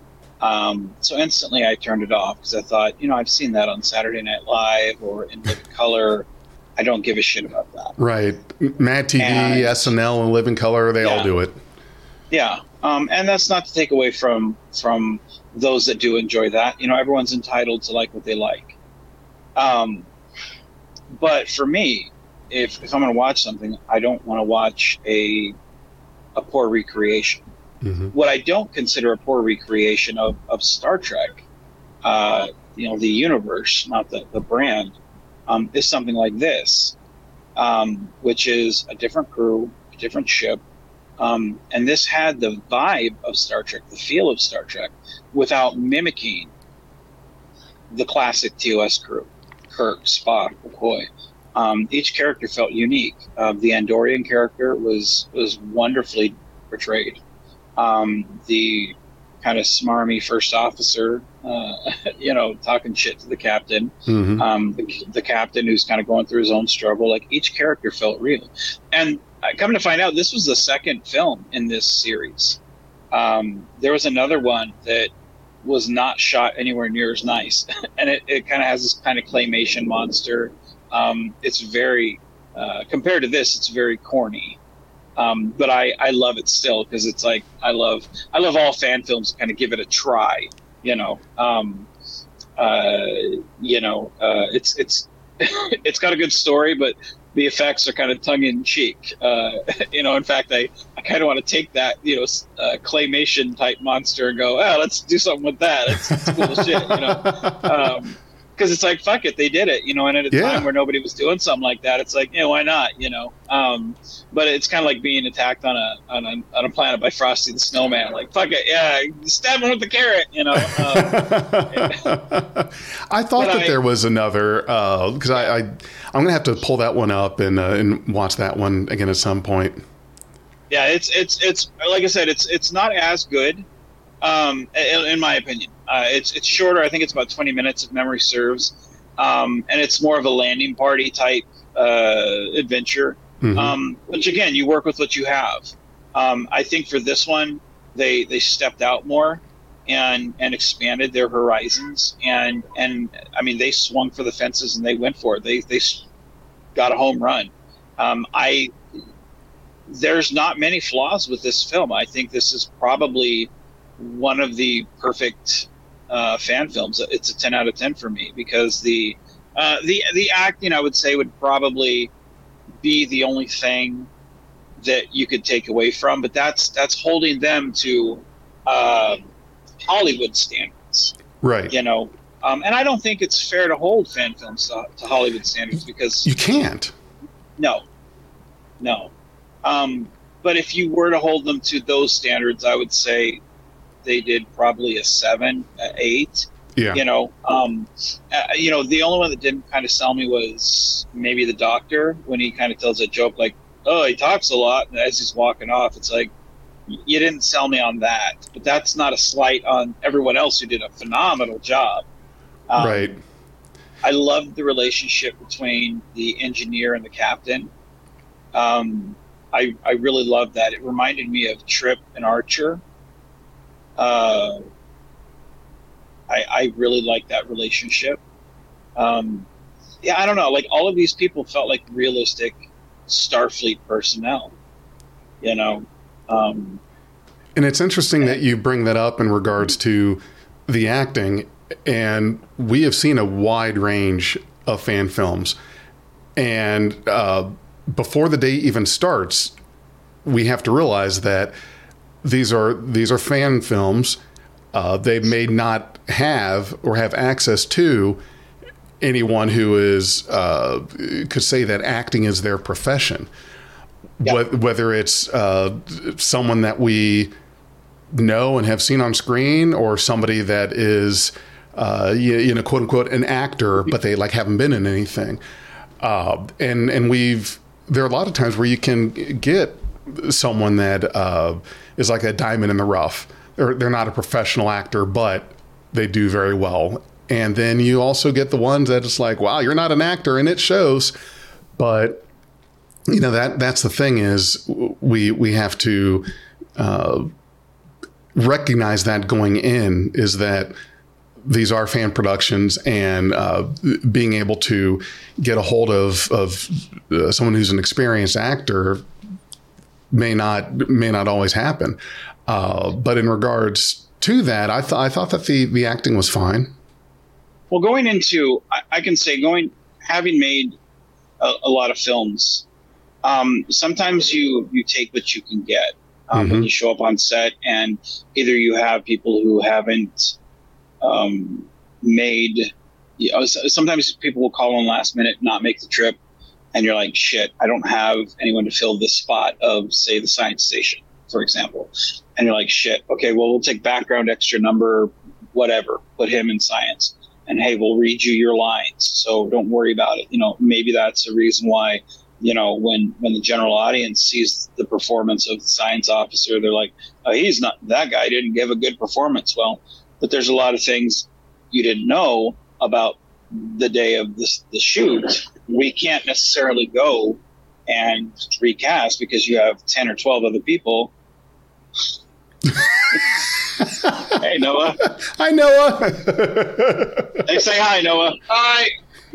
Um, so instantly I turned it off because I thought, you know, I've seen that on Saturday Night Live or in Living Color. I don't give a shit about that. Right. Mad T V, and, S N L, and Living Color, they yeah. all do it. Yeah. Um, and that's not to take away from from those that do enjoy that. You know, everyone's entitled to like what they like. Um, but for me, if, if I'm going to watch something, I don't want to watch a a poor recreation. Mm-hmm. What I don't consider a poor recreation of, of Star Trek, uh, you know, the universe, not the, the brand, um, is something like this, um, which is a different crew, a different ship. Um, and this had the vibe of Star Trek, the feel of Star Trek, without mimicking the classic T O S crew, Kirk, Spock, McCoy. Um, each character felt unique. Uh, the Andorian character was was wonderfully portrayed. Um, the kind of smarmy first officer, uh, you know, talking shit to the captain, mm-hmm. um, the, the captain who's kind of going through his own struggle. Like each character felt real. And uh, coming to find out, this was the second film in this series. Um, there was another one that was not shot anywhere near as nice, and it, it kind of has this kind of claymation monster. Um, it's very uh, compared to this, it's very corny. Um, but I, I love it still because it's like I love I love all fan films to kind of give it a try, you know. Um, uh, you know, uh, it's it's it's got a good story, but the effects are kind of tongue in cheek. Uh, you know, in fact, I, I kind of want to take that you know uh, claymation type monster and go, oh, let's do something with that. It's, it's cool shit, you know. Um, Because it's like, fuck it, they did it, you know, and at a yeah. time where nobody was doing something like that, it's like, you know, why not, you know? Um, but it's kind of like being attacked on a, on a on a planet by Frosty the Snowman. Like, fuck it, yeah, stab him with the carrot, you know? Um, I thought that I, there was another, because uh, I, I, I'm going to have to pull that one up and uh, and watch that one again at some point. Yeah, it's, it's, it's like I said, it's it's not as good, um, in, in my opinion. Uh, it's it's shorter. I think it's about twenty minutes if memory serves, um, and it's more of a landing party type uh, adventure. Mm-hmm. Um, which again, you work with what you have. Um, I think for this one, they they stepped out more and and expanded their horizons. And and I mean, they swung for the fences and they went for it. They they got a home run. Um, I there's not many flaws with this film. I think this is probably one of the perfect uh, fan films. It's a ten out of ten for me because the uh, the the acting, I would say, would probably be the only thing that you could take away from, but that's that's holding them to uh, Hollywood standards, right? You know, um, and I don't think it's fair to hold fan films to, to Hollywood standards because you can't. No, no. Um, but if you were to hold them to those standards, I would say they did probably a seven, a eight. Yeah. You know, um, uh, you know, the only one that didn't kind of sell me was maybe the doctor when he kind of tells a joke like, "Oh, he talks a lot," and as he's walking off, it's like, you didn't sell me on that. But that's not a slight on everyone else who did a phenomenal job. Um, right. I loved the relationship between the engineer and the captain. Um, I I really loved that. It reminded me of Trip and Archer. Uh, I, I really like that relationship. Um, yeah, I don't know. Like all of these people felt like realistic Starfleet personnel, you know. Um, and it's interesting that you bring that up in regards to the acting. And we have seen a wide range of fan films. And uh, before the day even starts, we have to realize that these are these are fan films. Uh, they may not have or have access to anyone who is uh, could say that acting is their profession. Yeah. Whether it's uh, someone that we know and have seen on screen, or somebody that is uh, you, you know, quote unquote, an actor, but they like haven't been in anything. Uh, and and we've there are a lot of times where you can get someone that uh, is like a diamond in the rough. They're, they're not a professional actor, but they do very well. And then you also get the ones that it's like, wow, you're not an actor, and it shows. But you know, that that's the thing is we we have to uh, recognize that going in, is that these are fan productions, and uh, being able to get a hold of of uh, someone who's an experienced actor may not may not always happen. Uh, but in regards to that, I thought I thought that the the acting was fine. Well, going into, I, I can say, going having made a, a lot of films, um, sometimes you you take what you can get um, mm-hmm. when you show up on set, and either you have people who haven't um, made. You know, sometimes people will call in last minute, not make the trip, and you're like, shit, I don't have anyone to fill this spot of, say, the science station, for example. And you're like, shit, okay, well, we'll take background extra number, whatever, put him in science. And hey, we'll read you your lines, so don't worry about it. You know, maybe that's a reason why, you know, when, when the general audience sees the performance of the science officer, they're like, oh, he's not, that guy didn't give a good performance. Well, but there's a lot of things you didn't know about the day of this, the shoot. We can't necessarily go and recast because you have ten or twelve other people. Hey, Noah. Hi, Noah. They say hi, Noah. Hi.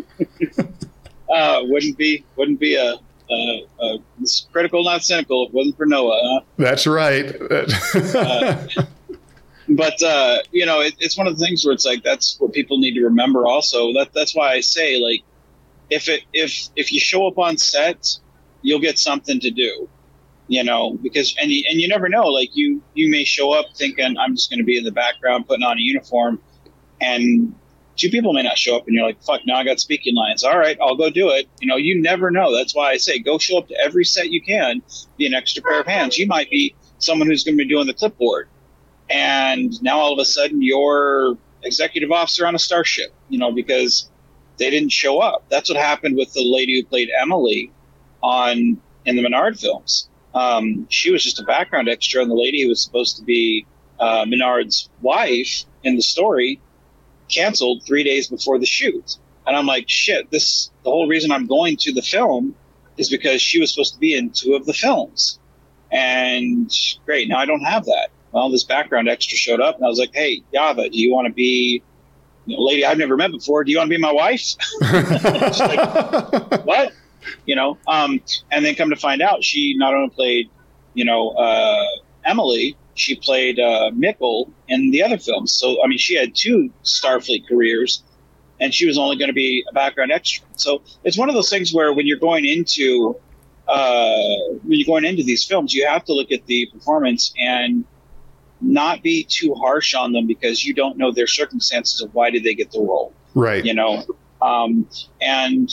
uh, wouldn't be wouldn't be a, a, a critical, not cynical, if it wasn't for Noah. Huh? That's right. uh, but uh, you know, it, it's one of the things where it's like that's what people need to remember. Also, that that's why I say, like, if it if if you show up on set, you'll get something to do. You know, because and you, and you never know. Like you, you may show up thinking I'm just going to be in the background putting on a uniform, and two people may not show up, and you're like, "Fuck, now I got speaking lines." All right, I'll go do it. You know, you never know. That's why I say go show up to every set you can. Be an extra pair of hands. You might be someone who's going to be doing the clipboard, and now all of a sudden you're executive officer on a starship. You know, because they didn't show up. That's what happened with the lady who played Emily on in the Menard films. Um, she was just a background extra, and the lady who was supposed to be uh, Menard's wife in the story canceled three days before the shoot. And I'm like, shit, this the whole reason I'm going to the film is because she was supposed to be in two of the films. And great, now I don't have that. Well, this background extra showed up, and I was like, hey, Yava, do you want to be, you know, lady I've never met before, do you want to be my wife? She's like, what? You know, um, and then come to find out, she not only played, you know, uh, Emily, she played uh, Mikkel in the other films. So, I mean, she had two Starfleet careers, and she was only going to be a background extra. So it's one of those things where when you're going into uh, when you're going into these films, you have to look at the performance and not be too harsh on them because you don't know their circumstances of why did they get the role. Right. You know, um, and.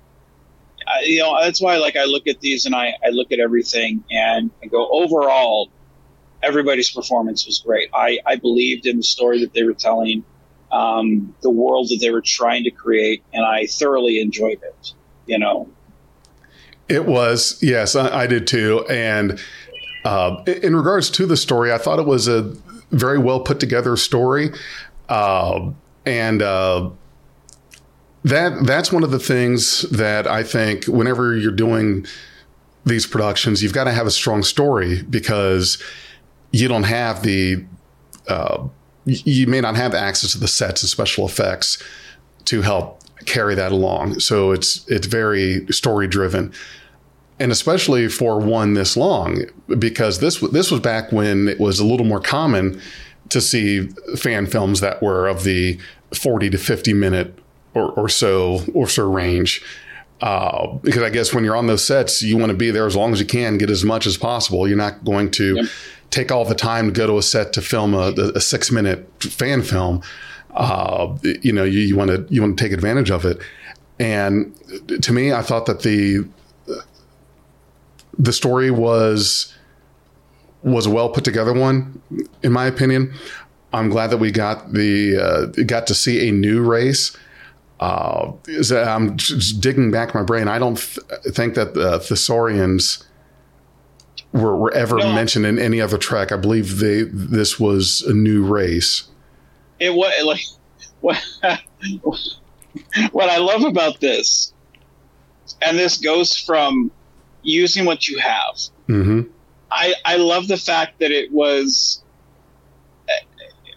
I, you know, that's why, like, I look at these and I, I look at everything and I go, overall, everybody's performance was great. I, I believed in the story that they were telling, um, the world that they were trying to create, and I thoroughly enjoyed it, you know. It was, yes, I, I did too. And uh, in regards to the story, I thought it was a very well put together story. Uh, and, uh, That that's one of the things that I think whenever you're doing these productions, you've got to have a strong story because you don't have the, uh, you may not have access to the sets and special effects to help carry that along. So it's it's very story driven, and especially for one this long, because this this was back when it was a little more common to see fan films that were of the forty to fifty minute. Or, or so, or so range, uh, because I guess when you're on those sets, you want to be there as long as you can, get as much as possible. You're not going to yep. take all the time to go to a set to film a, a six minute fan film. Uh, you know, you, you want to you want to take advantage of it. And to me, I thought that the the story was was a well put together one, in my opinion. I'm glad that we got the uh, got to see a new race. Uh, I'm just digging back my brain. I don't th- think that the Thesaurians were, were ever no. mentioned in any other Trek. I believe they this was a new race. It was like what, what I love about this, and this goes from using what you have. Mm-hmm. I I love the fact that it was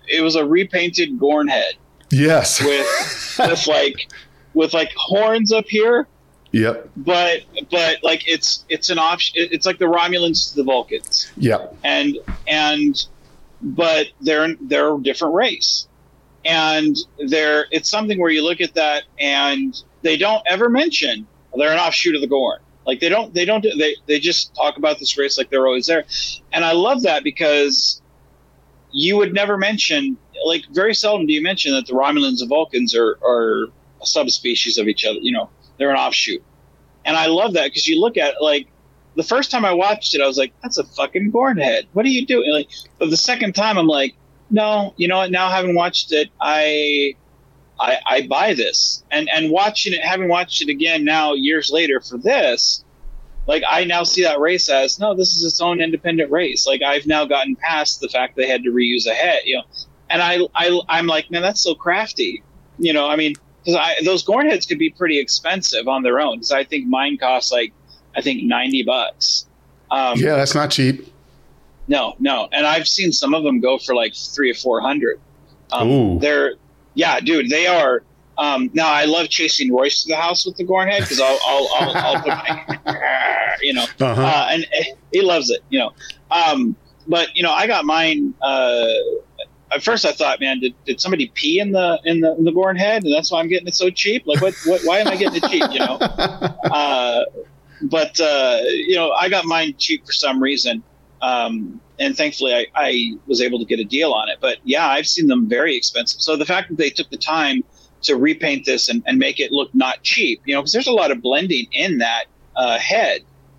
it was a repainted Gorn head. Yes. With with like with like horns up here. Yep. But but like it's it's an option. It's like the Romulans to the Vulcans. Yep. And and but they're they're a different race, and they're it's something where you look at that and they don't ever mention they're an offshoot of the Gorn. Like they don't they don't do, they they just talk about this race like they're always there, and I love that because you would never mention, like very seldom do you mention that the Romulans and Vulcans are are a subspecies of each other. You know, they're an offshoot, and I love that because you look at like the first time I watched it, I was like, that's a fucking Gorn head. What are you doing? Like, but the second time, I'm like, no, you know what? Now having watched it, I. I, I buy this, and and watching it, having watched it again now years later for this, like I now see that race as no, this is its own independent race. Like I've now gotten past the fact they had to reuse a head, you know, and I I I'm like, man, that's so crafty, you know. I mean, because I those Gorn heads could be pretty expensive on their own. Because I think mine costs like I think ninety bucks. Um, yeah, that's not cheap. No, no, and I've seen some of them go for like three or four hundred. Um, Ooh. They're Yeah, dude, they are. Um, now, I love chasing Royce to the house with the Gorn head because I'll, I'll, I'll, I'll put my, you know, uh-huh. uh, and he loves it, you know. Um, but you know, I got mine. Uh, at first, I thought, man, did, did somebody pee in the in the in the Gorn head, and that's why I'm getting it so cheap? Like, what? what why am I getting it cheap? You know. Uh, but uh, you know, I got mine cheap for some reason. Um, And thankfully, I, I was able to get a deal on it. But yeah, I've seen them very expensive. So the fact that they took the time to repaint this and, and make it look not cheap, you know, because there's a lot of blending in that uh, head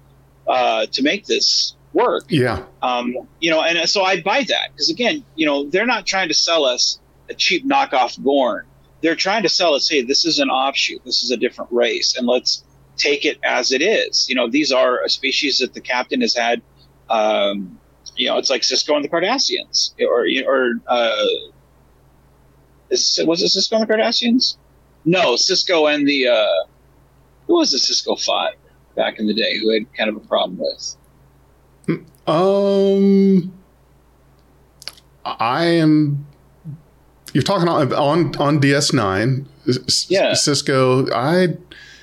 uh, to make this work. Yeah. Um, you know, and so I buy that because, again, you know, they're not trying to sell us a cheap knockoff Gorn. They're trying to sell us, hey, this is an offshoot. This is a different race. And let's take it as it is. You know, these are a species that the captain has had. Um, You know, it's like Sisko and the Cardassians, or or uh, is, was it Sisko and the Cardassians? No, Sisko and the uh, who was the Sisko fought back in the day who had kind of a problem with? Um, I am. You're talking on on, on D S nine. Yeah, Sisko. I.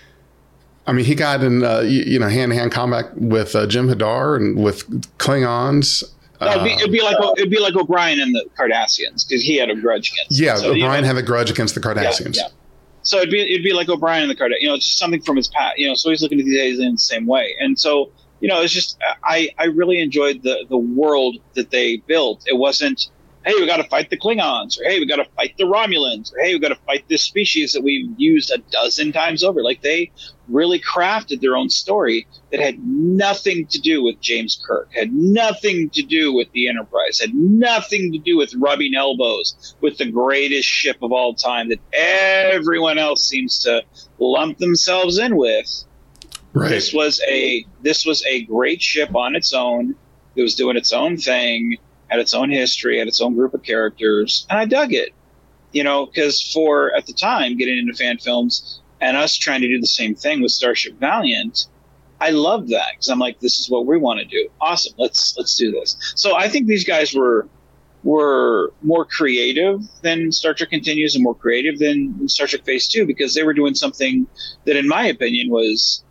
I mean, he got in, uh, you, you know, hand-to-hand combat with uh, Jim Hadar and with Klingons. No, it'd, be, it'd be like it'd be like O'Brien and the Cardassians because he had a grudge against. Yeah, them. So, O'Brien you know, had a grudge against the Cardassians. Yeah, yeah. So it'd be it'd be like O'Brien and the Cardassians. You know, it's just something from his past. You know, so he's looking at these aliens the same way. And so, you know, it's just I I really enjoyed the the world that they built. It wasn't, hey, we got to fight the Klingons, or hey, we got to fight the Romulans, or hey, we got to fight this species that we've used a dozen times over. Like they really crafted their own story that had nothing to do with James Kirk, had nothing to do with the Enterprise, had nothing to do with rubbing elbows with the greatest ship of all time that everyone else seems to lump themselves in with. Right. This was a this was a great ship on its own. It was doing its own thing, had its own history, had its own group of characters, and I dug it. You know, because for at the time getting into fan films and us trying to do the same thing with Starship Valiant, I loved that because I'm like, this is what we want to do. Awesome, let's let's do this. So I think these guys were were more creative than Star Trek Continues and more creative than Star Trek Phase Two because they were doing something that, in my opinion, was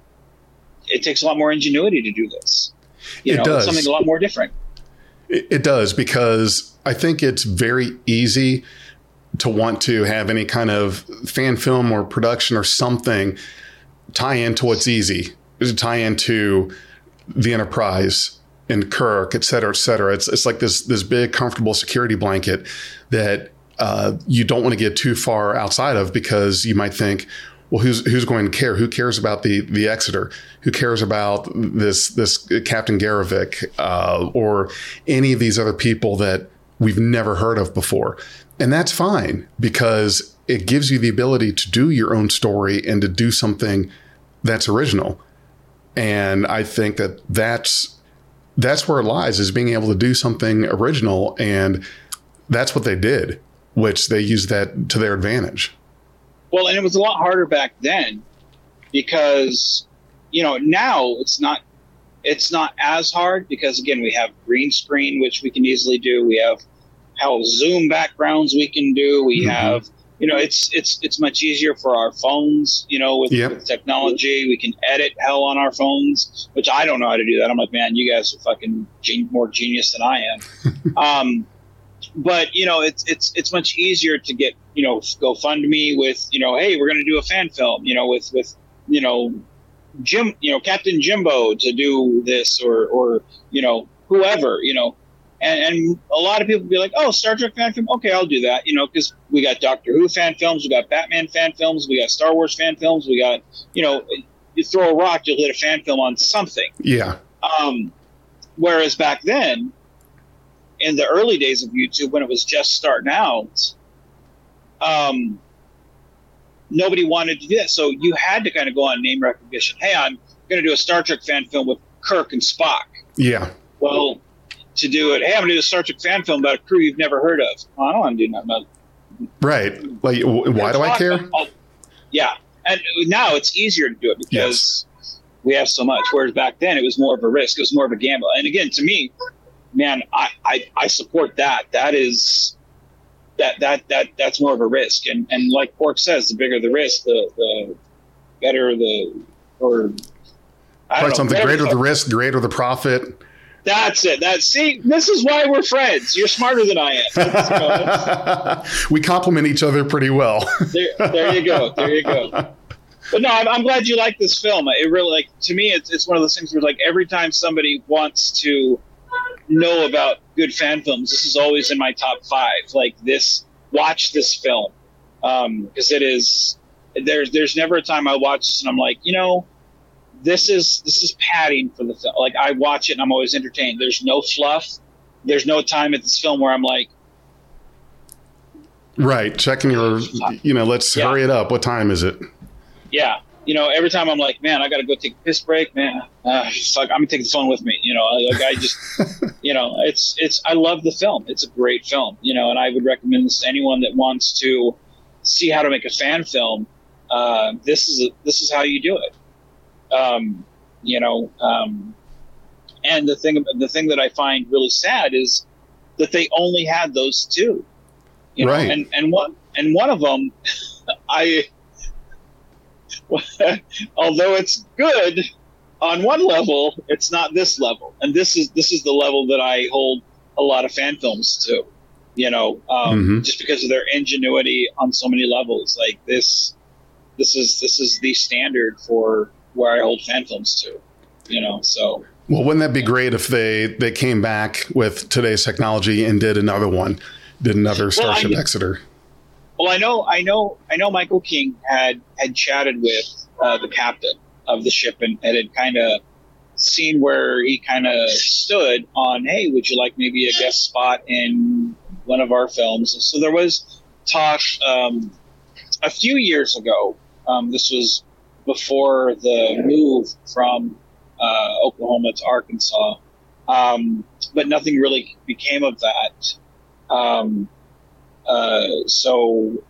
it takes a lot more ingenuity to do this. You it know, does. It's something a lot more different. It, it does because I think it's very easy to want to have any kind of fan film or production or something tie into what's easy, to tie into the Enterprise and Kirk, et cetera, et cetera. It's it's like this this big comfortable security blanket that uh, you don't want to get too far outside of because you might think, well, who's who's going to care? Who cares about the the Exeter? Who cares about this this Captain Garavik uh, or any of these other people that we've never heard of before? And that's fine because it gives you the ability to do your own story and to do something that's original. And I think that that's that's where it lies, is being able to do something original. And that's what they did, which they used that to their advantage. Well, and it was a lot harder back then because, you know, now it's not it's not as hard because, again, we have green screen, which we can easily do. We have how Zoom backgrounds we can do. We mm-hmm. have, you know, it's it's it's much easier for our phones, you know, with, yep. with technology. We can edit hell on our phones, which I don't know how to do that. I'm like, man, you guys are fucking gen- more genius than I am. um, but you know, it's it's it's much easier to get, you know, GoFundMe with, you know, hey, we're going to do a fan film, you know, with with you know, Jim, you know, Captain Jimbo to do this, or or you know, whoever, you know. And, and a lot of people be like, oh, Star Trek fan film? Okay, I'll do that, you know, because we got Doctor Who fan films, we got Batman fan films, we got Star Wars fan films, we got, you know, you throw a rock, you'll hit a fan film on something. Yeah. Um, whereas back then, in the early days of YouTube, when it was just starting out, um, nobody wanted to do that. So you had to kind of go on name recognition. Hey, I'm going to do a Star Trek fan film with Kirk and Spock. Yeah. Well, to do it, hey, I'm going to do a Star Trek fan film about a crew you've never heard of. Oh, I don't want to do nothing about it. Right. Like, why do I care? I'll, yeah. And now it's easier to do it because yes. we have so much. Whereas back then it was more of a risk. It was more of a gamble. And again, to me, man, I, I, I support that. That is that, that, that, that's more of a risk. And, and like Pork says, the bigger the risk, the, the better the, or I don't know, something greater the risk, greater the profit. That's it. That's see. This is why we're friends. You're smarter than I am. That's, you know, that's, we complement each other pretty well. there, there you go. There you go. But no, I'm, I'm glad you like this film. It really, like, to me, it's it's one of those things where, like, every time somebody wants to know about good fan films, this is always in my top five. Like this, watch this film because um, it is. There's there's never a time I watch this and I'm like, you know. This is this is padding for the film. Like I watch it and I'm always entertained. There's no fluff. There's no time at this film where I'm like, right, checking your, you know, let's yeah. hurry it up. What time is it? Yeah, you know, every time I'm like, man, I got to go take a piss break, man. Uh, fuck, I'm gonna take the phone with me. You know, like I just, you know, it's it's. I love the film. It's a great film. You know, and I would recommend this to anyone that wants to see how to make a fan film. Uh, this is a, this is how you do it. Um, you know, um, and the thing, the thing that I find really sad is that they only had those two, you know, right. and, and one, and one of them, I, although it's good on one level, it's not this level. And this is, this is the level that I hold a lot of fan films to, you know, um, mm-hmm. just because of their ingenuity on so many levels. Like this, this is, this is the standard for where I hold fan films to, you know, so. Well, wouldn't that be great if they, they came back with today's technology and did another one, did another Starship well, I, Exeter? Well, I know, I know, I know Michael King had, had chatted with uh, the captain of the ship and, and had kind of seen where he kind of stood on, hey, would you like maybe a guest spot in one of our films? And so there was talk um, a few years ago. Um, this was before the move from uh, Oklahoma to Arkansas. Um, but nothing really became of that. Um, uh, so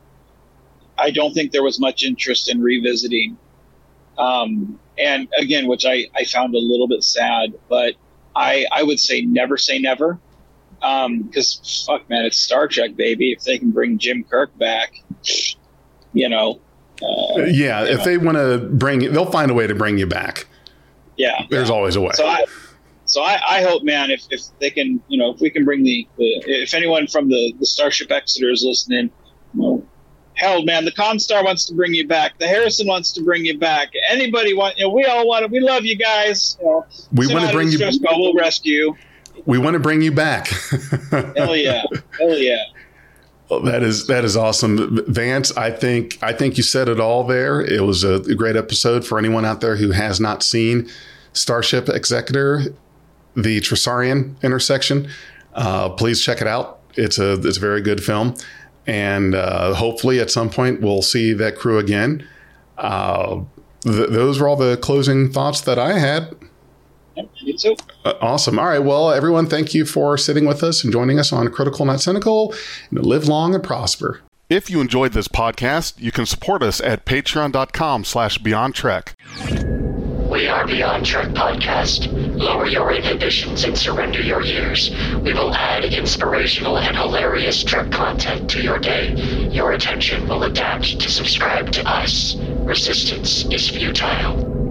I don't think there was much interest in revisiting. Um, and again, which I, I found a little bit sad, but I, I would say never say never. Um, cause fuck man, it's Star Trek, baby. If they can bring Jim Kirk back, you know, Uh, yeah, if know. they want to bring you, they'll find a way to bring you back. Yeah. There's yeah. always a way. So I, so I, I hope, man, if, if they can, you know, if we can bring the, the if anyone from the, the Starship Exeter is listening, you know, hell, man, the Constar wants to bring you back. The Harrison wants to bring you back. Anybody want, you know, we all want to, we love you guys. You know, we want to bring you back. We'll rescue you. We want to bring you back. Hell yeah. Hell yeah. Well, that is that is awesome, Vance. I think I think you said it all there. It was a great episode for anyone out there who has not seen Starship Exeter, the Tresarian intersection. Uh, please check it out. It's a it's a very good film, and uh, hopefully at some point we'll see that crew again. Uh, th- those were all the closing thoughts that I had. Yep, you too. Uh, awesome. All right. Well, everyone, thank you for sitting with us and joining us on Critical Not Cynical. And live long and prosper. If you enjoyed this podcast, you can support us at patreon.com slash Beyond Trek. We are Beyond Trek Podcast. Lower your inhibitions and surrender your ears. We will add inspirational and hilarious Trek content to your day. Your attention will adapt to subscribe to us. Resistance is futile.